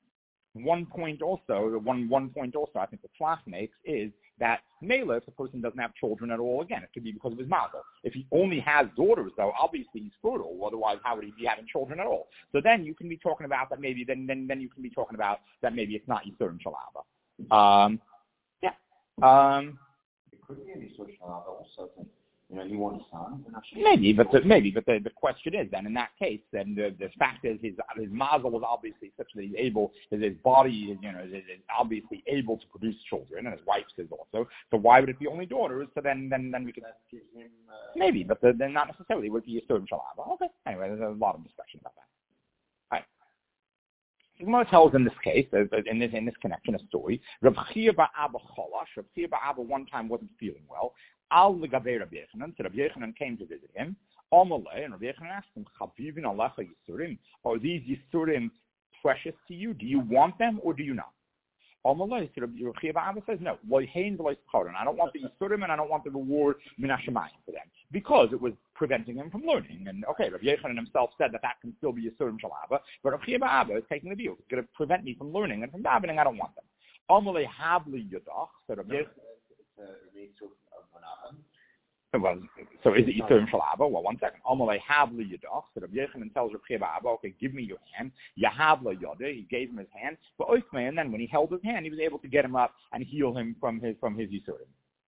one point also, one one point also, I think the Tzlach makes is that Mela, if the person doesn't have children at all, again, it could be because of his mazel. If he only has daughters, though, obviously he's fertile. Otherwise, how would he be having children at all? So then you can be talking about that maybe. Then then then you can be talking about that maybe it's not Yisurim Shalava. Um, yeah. Um, it could be an Yisurim Shalava also. You know, he wants son. Maybe, but the, maybe, but the, the question is then in that case, then the, the fact is his his mazel was obviously such that he's able, his, his body is, you know, is, is obviously able to produce children, and his wife's is also. So why would it be only daughters? So then, then, then we could give him uh, maybe, but the, then not necessarily would be a Yisurim Shalava. Okay. Anyway, there's a lot of discussion about that. All right. Gemara tells in this case, in this in this connection, a story. Rav Chia Ba'Abba Cholash. Rav Chia Ba'Abba one time wasn't feeling well. Al Legabe Rabbi Yochanan. So Rabbi Yochanan came to visit him. Amalei, and Rabbi Yochanan asked him, Chavivin Alecha Yisurim. Are these Yisurim precious to you? Do you want them or do you not? Amalei, so Rabbi Chia Ba'Abba says, no. Loihein v'loischaron. I don't want the Yisurim and I don't want the reward min hashamayim for them because it was preventing him from learning. And okay, Rabbi Yochanan himself said that that can still be Yisurim Shalava, but Rabbi Chia Ba'Abba is taking the view. It's going to prevent me from learning and from davening. I don't want them. Amalei havli yadach. So Rabbi Yochanan. Well, so is it Yisurim Shalava? Well, one second. Amalei havli yadach. So Rabbi Yochanan tells Rabbi Chia Ba'Abba, okay, give me your hand. Yahavla yada. He gave him his hand. But oikmei, and then when he held his hand, he was able to get him up and heal him from his from his Yisurim.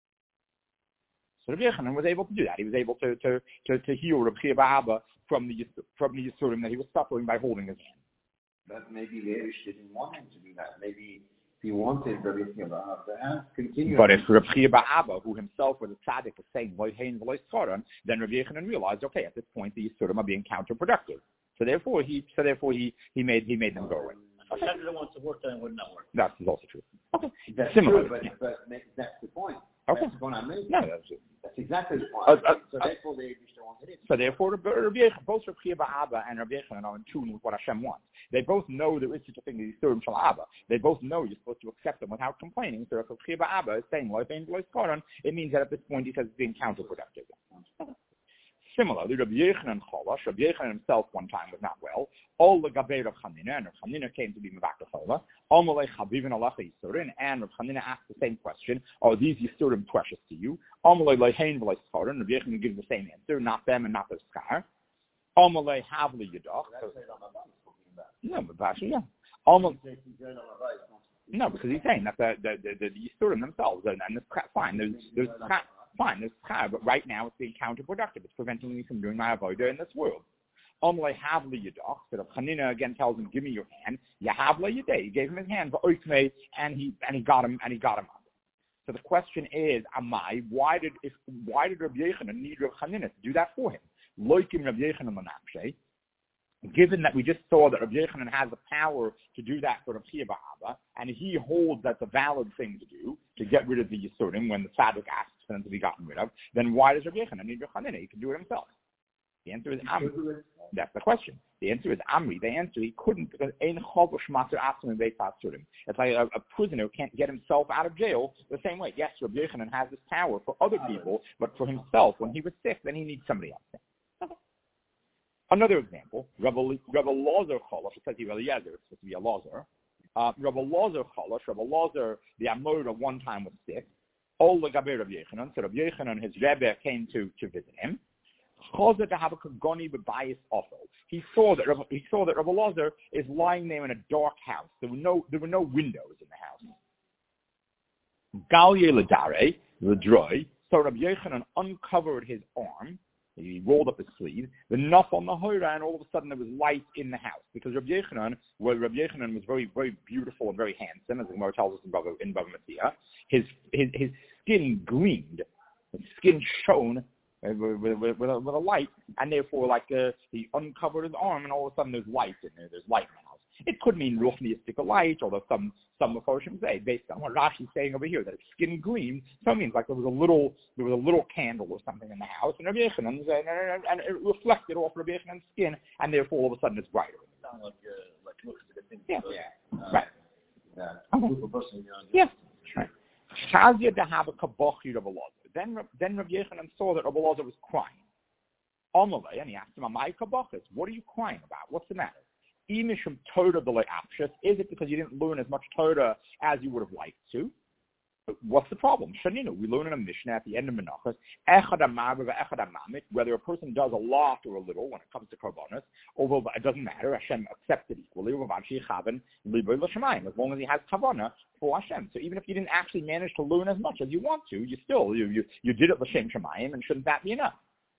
So Rabbi Yochanan was able to do that. He was able to to to, to heal Rabbi Chia Ba'Abba from the from the Yisurim that he was suffering by holding his hand. But maybe Levish didn't want him to do that. Maybe If you wanted Rabbi Chia Bar Abba, continue. But if Rabbi Chia Bar Abba, who himself was a tzaddik, was saying Lo Hein V'Lo Yischaron, then Rabbi Yechanan realized, okay, at this point the Yisurim are being counterproductive. So therefore, he so therefore he he made he made them go away. If Sandra wants to work, then it would not work. That is also true. Okay, that's similar. True, but, but that's the point. Okay, that's the point I made. No, that's, that's exactly the point. Uh, uh, so uh, therefore, they wanted it. So therefore, Rabbi Yechanan, both Rabbi Chia Bar Abba and Rabbi Yechanan are in tune with what Hashem wants. They both know there is such a thing as Yisurim Shel Abba. They both know you're supposed to accept them without complaining. So if Rabbi Chia Bar Abba is saying Lo Hein V'Lo Yischaron, it means that at this point he says it's being counterproductive. Similarly, Rabbi Yechanan Cholash, Rabbi Yechanan himself one time was not well. All the Gaber of Chanina, and Rabbi Chanina came to be Mevakta Chola. Amalei Chavivin Alacha Yisurim, and Rabbi Chanina asked the same question: are these Yisurim precious to you? Amalei Lo Hein V'Lo Yischaron, Rabbi Yechanan gives the same answer: not them and not the Skar. Amalei Havli Yadach. No, but actually, yeah. Amalei. No, because he's saying that the the the, the Yisurim themselves, and, and it's fine. There's there's fine, there's chai, but right now it's being counterproductive. It's preventing me from doing my avodah in this world. Amalei Havli Yadach. So Chanina again tells him, "Give me your hand." Yahavli Yadei. He gave him his hand, and he and he got him and he got him up. So the question is, Amai, why did if why did Rabbi Yechanan need Rabbi Chanina to do that for him? Loikim Rabbi Yechanan Manapshe. Given that we just saw that Rabbi Yechanan has the power to do that for Rabbi Chia Bar Abba, and he holds that's a valid thing to do, to get rid of the Yisurim when the tzaddik asks for them to be gotten rid of, then why does Rabbi Yechanan need Rabbi Chanina? He can do it himself. The answer is Amri. That's the question. The answer is Amri. The answer, he couldn't because Ein Chovosh Maser Atzim in Beit HaSurim. It's like a, a prisoner can't get himself out of jail the same way. Yes, Rabbi Yechanan has this power for other people, but for himself, when he was sick, then he needs somebody else. Another example, Rabbi Lazar Cholosh, it says here Eliezer, it's supposed to be a Lazar. Uh, Rabbi Lazar Cholosh, Rabbi Lazar, the Amora one time was sick. All the Gaber Rabbi Yechanan, so Rabbi Yechanan, his Rebbe, came to, to visit him. He saw that Rabbi, he saw that Rabbi Lazar is lying there in a dark house. There were no there were no windows in the house. Galye Ladare, Ladroy, so Rabbi Yechanan uncovered his arm. He rolled up his sleeve, the naf on the hoira, and all of a sudden there was light in the house. Because Rabbi Yechanan, well, Rabbi Yechanan was very, very beautiful and very handsome, as the Gemara tells us in Bava, in Bava Metzia. His, his, his skin gleamed, his skin shone uh, with, with, with, a, with a light, and therefore, like, uh, he uncovered his arm, and all of a sudden there's light in there, there's light in the house. It could mean ruchniistic light, although some some Mephoshim say, based on what Rashi's saying over here, that his skin gleamed. So it means like there was a little there was a little candle or something in the house, and Rabbi Yechanan's, and, and, and it reflected off Rabbi Yechanan's skin, and therefore all of a sudden it's brighter. Sound like uh, like looks like a thing. Yeah, yeah. Uh, right. Yeah. Okay. Yeah, right. Chazia dehava kabochi Rabbi Lazar. Then then Rabbi Yechanan saw that Rabbi Lazar was crying. Amalei, and he asked him, "Amai kabachis? What are you crying about? What's the matter?" Imishum Torah the Is it because you didn't learn as much Torah as you would have liked to? What's the problem? Shaninu, we learn in a Mishnah at the end of Menachos, Echad Amar Echad Amamit, whether a person does a lot or a little when it comes to Karbonos, although it doesn't matter, Hashem accepts it equally, as long as he has Kavanah for Hashem. So even if you didn't actually manage to learn as much as you want to, you still, you you, you did it L'Shem Shemayim, and shouldn't that be enough?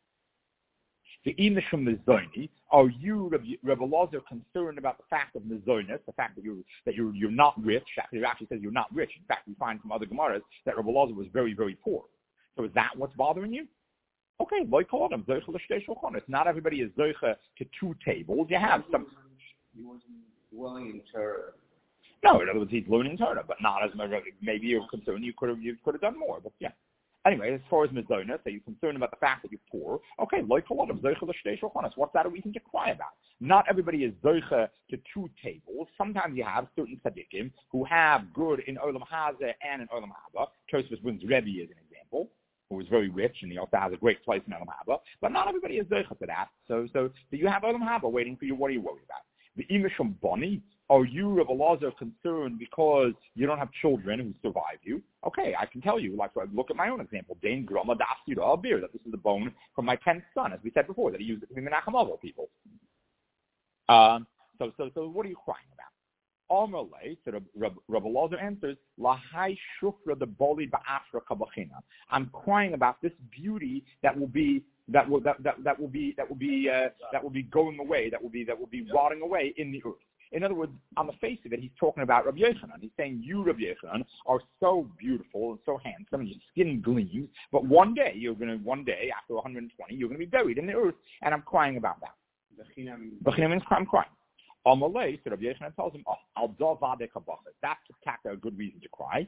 The Imishum Mizoni, are you, Rabbi Lazar, concerned about the fact of Mizonis, the fact that you're that you're you're not rich? Actually, it actually says you're not rich. In fact, we find from other Gemaras that Rabbi Lazar was very, very poor. So is that what's bothering you? Okay, like all of them, it's not everybody is Zoicha to two tables. You have some. He wasn't dwelling in Torah. No, in other words, he's learning Torah, but not as much. Maybe you're concerned you could have you could have done more, but yeah. Anyway, as far as Mizonis, are you concerned about the fact that you're poor? Okay, like a lot of Zoicha l'shtei shulchanos. What's that a reason to cry about? Not everybody is Zoicha to two tables. Sometimes you have certain tzaddikim who have good in Olam Hazeh and in Olam Haba. Tosfos brings Rebbe as an example, who was very rich and he also has a great place in Olam Haba. But not everybody is Zoicha to that. So, so, so you have Olam Haba waiting for you. What are you worried about? The Imishum Boni. Are you, Rabbi Lazar, concerned because you don't have children who survive you? Okay, I can tell you, like, look at my own example. Dain Grama Dafsira Albir, that this is the bone from my tenth son, as we said before, that he used it to be Menachem Avos people. Um, so, so, so what are you crying about? Amalei, so Rabbi Lazar answers, Lahai Shufra the Boli Ba'afra Kabachina. I'm crying about this beauty that will be that will that, that, that will be that will be uh, that will be going away, that will be that will be rotting away in the earth. In other words, on the face of it, he's talking about Rabbi Yochanan. He's saying, you, Rabbi Yochanan, are so beautiful and so handsome, and your skin gleams, but one day, you're going to, one day, after one hundred twenty, you're going to be buried in the earth, and I'm crying about that. Bechinam means I'm crying. Amalei, so Rabbi Yochanan tells him, Al Davade Kabachet. That's a good reason to cry.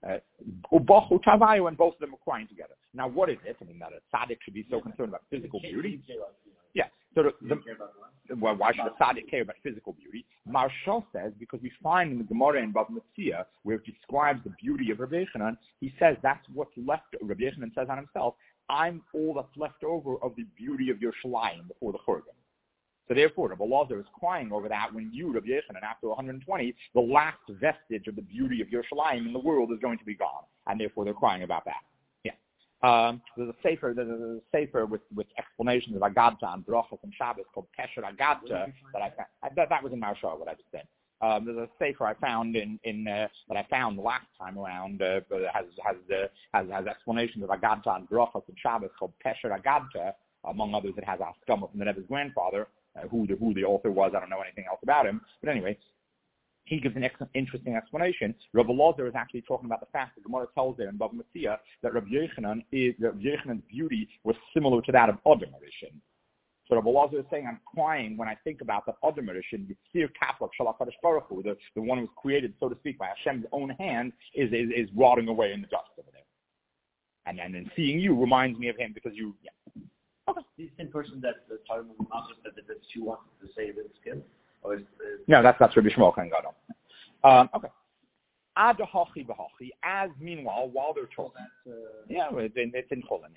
Ubachu Tavayu, and both of them are crying together. Now, what is it? I mean, that a tzaddik should be so concerned about physical beauty. Yeah. So the, the, well, why should a tzaddik care about physical beauty? Marshal says, because we find in the Gemara in Bava Metzia, where it describes the beauty of Rabbi Yochanan, he says that's what's left. Rabbi Yochanan says on himself, I'm all that's left over of the beauty of your Shalayim before the Churban. So therefore, Rabbi Elazar is crying over that when you, Rabbi Yochanan, after one hundred twenty, the last vestige of the beauty of your Shalayim in the world is going to be gone. And therefore, they're crying about that. Yeah. Um, there's a sefer, there's a sefer with, with explanations of Agadta and Brachos and Shabbos called Kesher Agadta that I found. That, that was in Marshal, what I just said. Um, there's a sefer I found in, in uh, that I found the last time around, uh, but it has has, uh, has has explanations of Agadta and Brachos and Shabbos called Kesher Agadta. Among others, it has Askama from the Rebbe's grandfather. Uh, who the who the author was, I don't know anything else about him. But anyway, he gives an ex- interesting explanation. Rabbi Elazar is actually talking about the fact that the Gemara tells there in Bava Metzia that Rabbi Yochanan is Rabbi Yochanan's beauty was similar to that of Adam Arishin. So Rabbi Elazar is saying, I'm crying when I think about that Adam Arishin, the Sir Kaplach Shalach Kadosh Baruch Hu, the the one who was created, so to speak, by Hashem's own hand, is is, is rotting away in the dust over there. And and then seeing you reminds me of him because you. Yeah. Okay. The same person that the Talmud also said that she wanted to save his skin? Or is, is no, that's that's Rabbi Shmuel Kohen Gadol. Um, okay. Adahachi b'hachi, as meanwhile, while they're talking. Uh, yeah, it's in, it's in Cholan.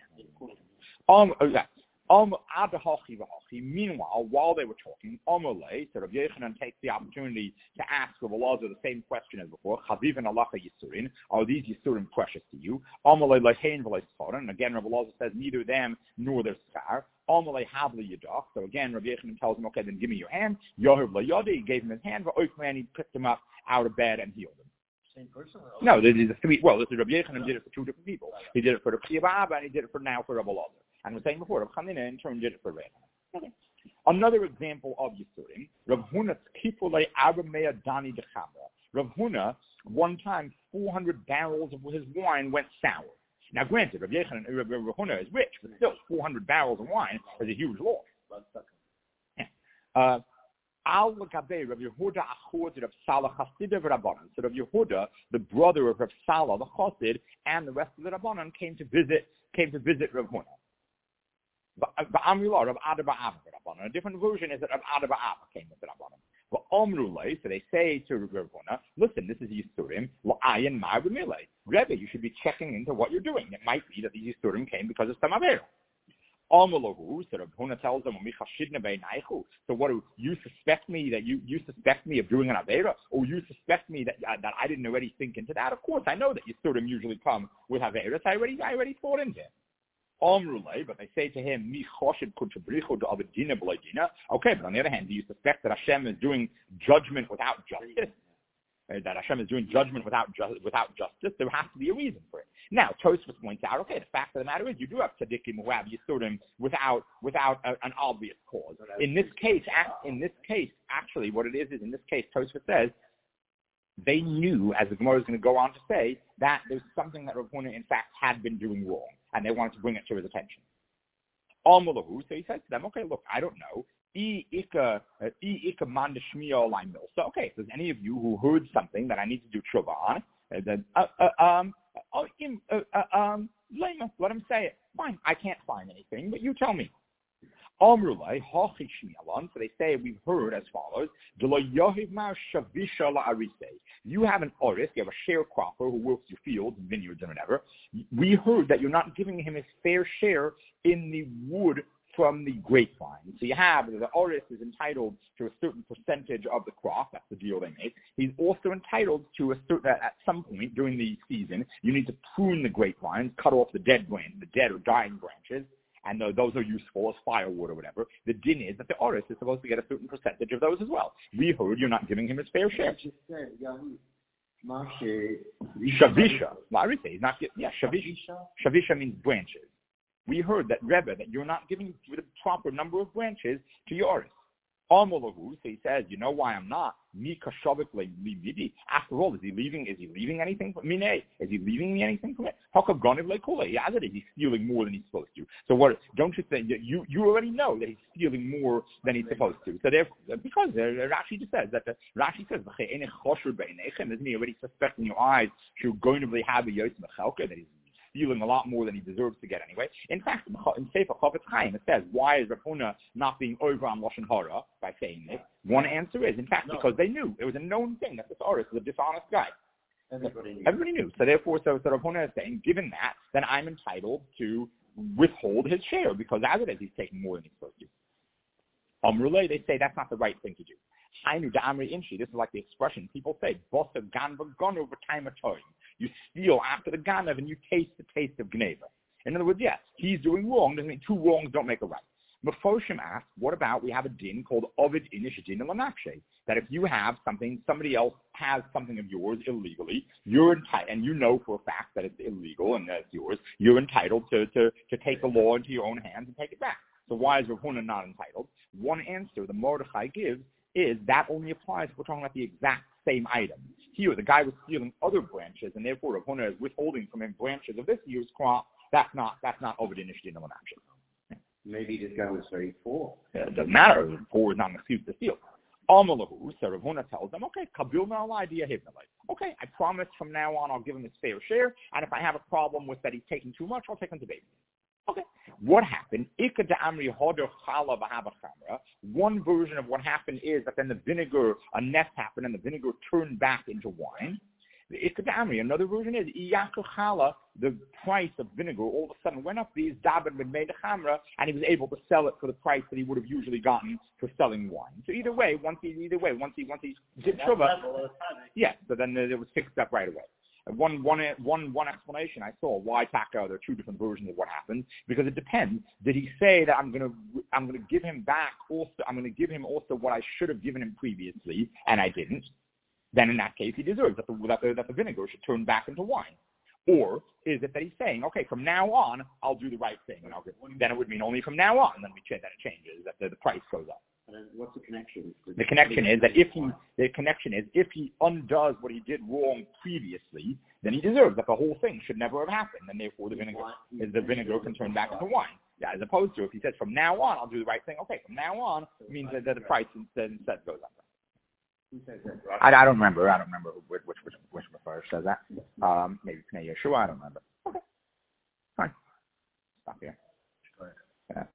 Um, oh, yeah. Um, adahachi b'hachi, meanwhile, while they were talking, Amalei, so Rabbi Yochanan takes the opportunity to ask Rabbi Elazar the same question as before, Chaviv and Alacha Yisurin, are these Yisurin precious to you? Amalei lehein v'lei sfarin, and again Rabbi Elazar says neither them nor their scar. Amalei havli yadach, so again Rabbi Yochanan tells him, okay, then give me your hand. Yohav le'yadi, he gave him his hand, v'oikman, he picked him up out of bed and healed him. Same person? Or no, this is a three, well, this is Rabbi Yochanan did it for two different people. He did it for the Piyah Ba'aba, and he did it for now for Rabbi Elazar. And we're saying before, Rav Chanina in turn did it for Rebbe. Okay. Another example of Yisurim, Rav Huna Tkifulei Aramea Dani Dechamra. Rav Huna, one time, four hundred barrels of his wine went sour. Now, granted, Rav Yochanan, Rav Huna is rich, but still, four hundred barrels of wine is a huge loss. Yeah. Uh, Al Gabe Rav Yehuda Achor Rav Salah Chassid of Rabbanan. So Rav Yehuda, the brother of Rav Salah, the Chassid, and the rest of the Rabbanan came to visit came to visit Rav Huna. Ba'amrullah, Rav Ada Ba'ava Rabbanan. A different version is that Rav Ada Ba'ava came with the Rabbanan. But Omrullah, so they say to Rav Huna, listen, this is Yisurim, La'ayin Ma'abimile. Rebbe, you should be checking into what you're doing. It might be that the Yisurim came because of some Avera. Amalahu, so Rav Huna tells them, so what do you suspect me that you, you suspect me of doing an Avera? Or you suspect me that uh, that I didn't already think into that? Of course, I know that Yisurim usually come with Averas. I already I already thought into it. Omrulay, but they say to him, okay, but on the other hand, do you suspect that Hashem is doing judgment without justice? That Hashem is doing judgment without ju- without justice? There has to be a reason for it. Now, Tosfos points out, okay, the fact of the matter is you do have tzaddikim who have yisurim without without a, an obvious cause. In this case, in this case, actually, what it is is in this case, Tosfos says they knew, as the Gemara is going to go on to say, that there's something that Rav Huna in fact had been doing wrong, and they wanted to bring it to his attention. Amalahu, so he says to them, okay, look, I don't know. So, okay, if there's any of you who heard something that I need to do tshuva on, then, uh, uh, um, uh, uh, um, let him say it. Fine, I can't find anything, but you tell me. So they say, we've heard as follows, you have an oris, you have a sharecropper who works your fields and vineyards and whatever. We heard that you're not giving him his fair share in the wood from the grapevine. So you have, the oris is entitled to a certain percentage of the crop, that's the deal they make. He's also entitled to a certain, at some point during the season, you need to prune the grapevines, cut off the dead branch, the dead or dying branches, and those are useful as firewood or whatever. The din is that the oris is supposed to get a certain percentage of those as well. We heard you're not giving him his fair share. Shavisha. Larise, he's not getting, yeah, Shavisha. Shavisha means branches. We heard that, Rebbe, that you're not giving the proper number of branches to your oris. Amalahu, so he says, you know why I'm not? Mika Shavik Limidi. After all, is he leaving? Is he leaving anything from me? Is he leaving me anything from it? Hakaganiv Lekula. He has it. He's stealing more than he's supposed to. So what? Don't you think you you already know that he's stealing more than he's supposed to? So therefore, because uh, Rashi just says that the, Rashi says isn't he already suspecting your eyes? You're going to have a yotz mechelka that he's stealing a lot more than he deserves to get anyway. In fact, in Sefer Chavetz Chaim, it says, why is Rav Huna not being over on Lashon Hara by saying this? One answer is, in fact, no. because they knew. It was a known thing that this Oris is a dishonest guy. Everybody knew. Everybody knew. So therefore, so, so Rav Huna is saying, given that, then I'm entitled to withhold his share, because as it is, he's taking more than he's supposed to. Amrulay, they say that's not the right thing to do. Hainu da'amri inshi, this is like the expression people say, bossa gan v'gon over time of time. You steal after the ganav and you taste the taste of gneva. In other words, yes, he's doing wrong. Doesn't mean two wrongs don't make a right. Mefoshim asks, what about we have a din called ovid inish din l'nakshe, that if you have something, somebody else has something of yours illegally, you're entitled, and you know for a fact that it's illegal and that it's yours, you're entitled to, to, to take the law into your own hands and take it back. So why is Rav Huna not entitled? One answer the Mordechai gives is that only applies if we're talking about the exact same item. Here, the guy was stealing other branches, and therefore Rav Huna is withholding from him branches of this year's crop. That's not that's not over the initiative of an action. Maybe this guy was very poor. Yeah, it doesn't matter. Poor is not an excuse to steal. Amalahu, so Rav Huna tells them, okay, kabil na'al idea hivnalei. Okay, I promise from now on I'll give him his fair share, and if I have a problem with that he's taking too much, I'll take him to baby. Okay. What happened? One version of what happened is that then the vinegar, a nest happened, and the vinegar turned back into wine. Another version is the price of vinegar all of a sudden went up. These daben made the chamra, and he was able to sell it for the price that he would have usually gotten for selling wine. So either way, once he either way, once he once he did shuvah, yeah. So then it was fixed up right away. One, one, one, one explanation I saw why Taka, there are two different versions of what happened, because it depends. Did he say that I'm going to, I'm going to give him back also, I'm going to give him also what I should have given him previously, and I didn't? Then in that case, he deserves that the, that the, that the vinegar should turn back into wine. Or is it that he's saying, okay, from now on, I'll do the right thing, and I'll give, then it would mean only from now on, and then we change that it changes, that the, the price goes up. And what's the connection? The connection is that if he, the connection is if he undoes what he did wrong previously, then he deserves that the whole thing should never have happened, and therefore the vinegar, is the vinegar can turn back into wine. Yeah, as opposed to if he says from now on I'll do the right thing. Okay, from now on means that, that the price instead, instead goes up. I, I don't remember. I don't remember which which which which Mepharsh says that. Um, maybe Pnei Yeshua. I don't remember. Okay, fine. Stop here. Yeah.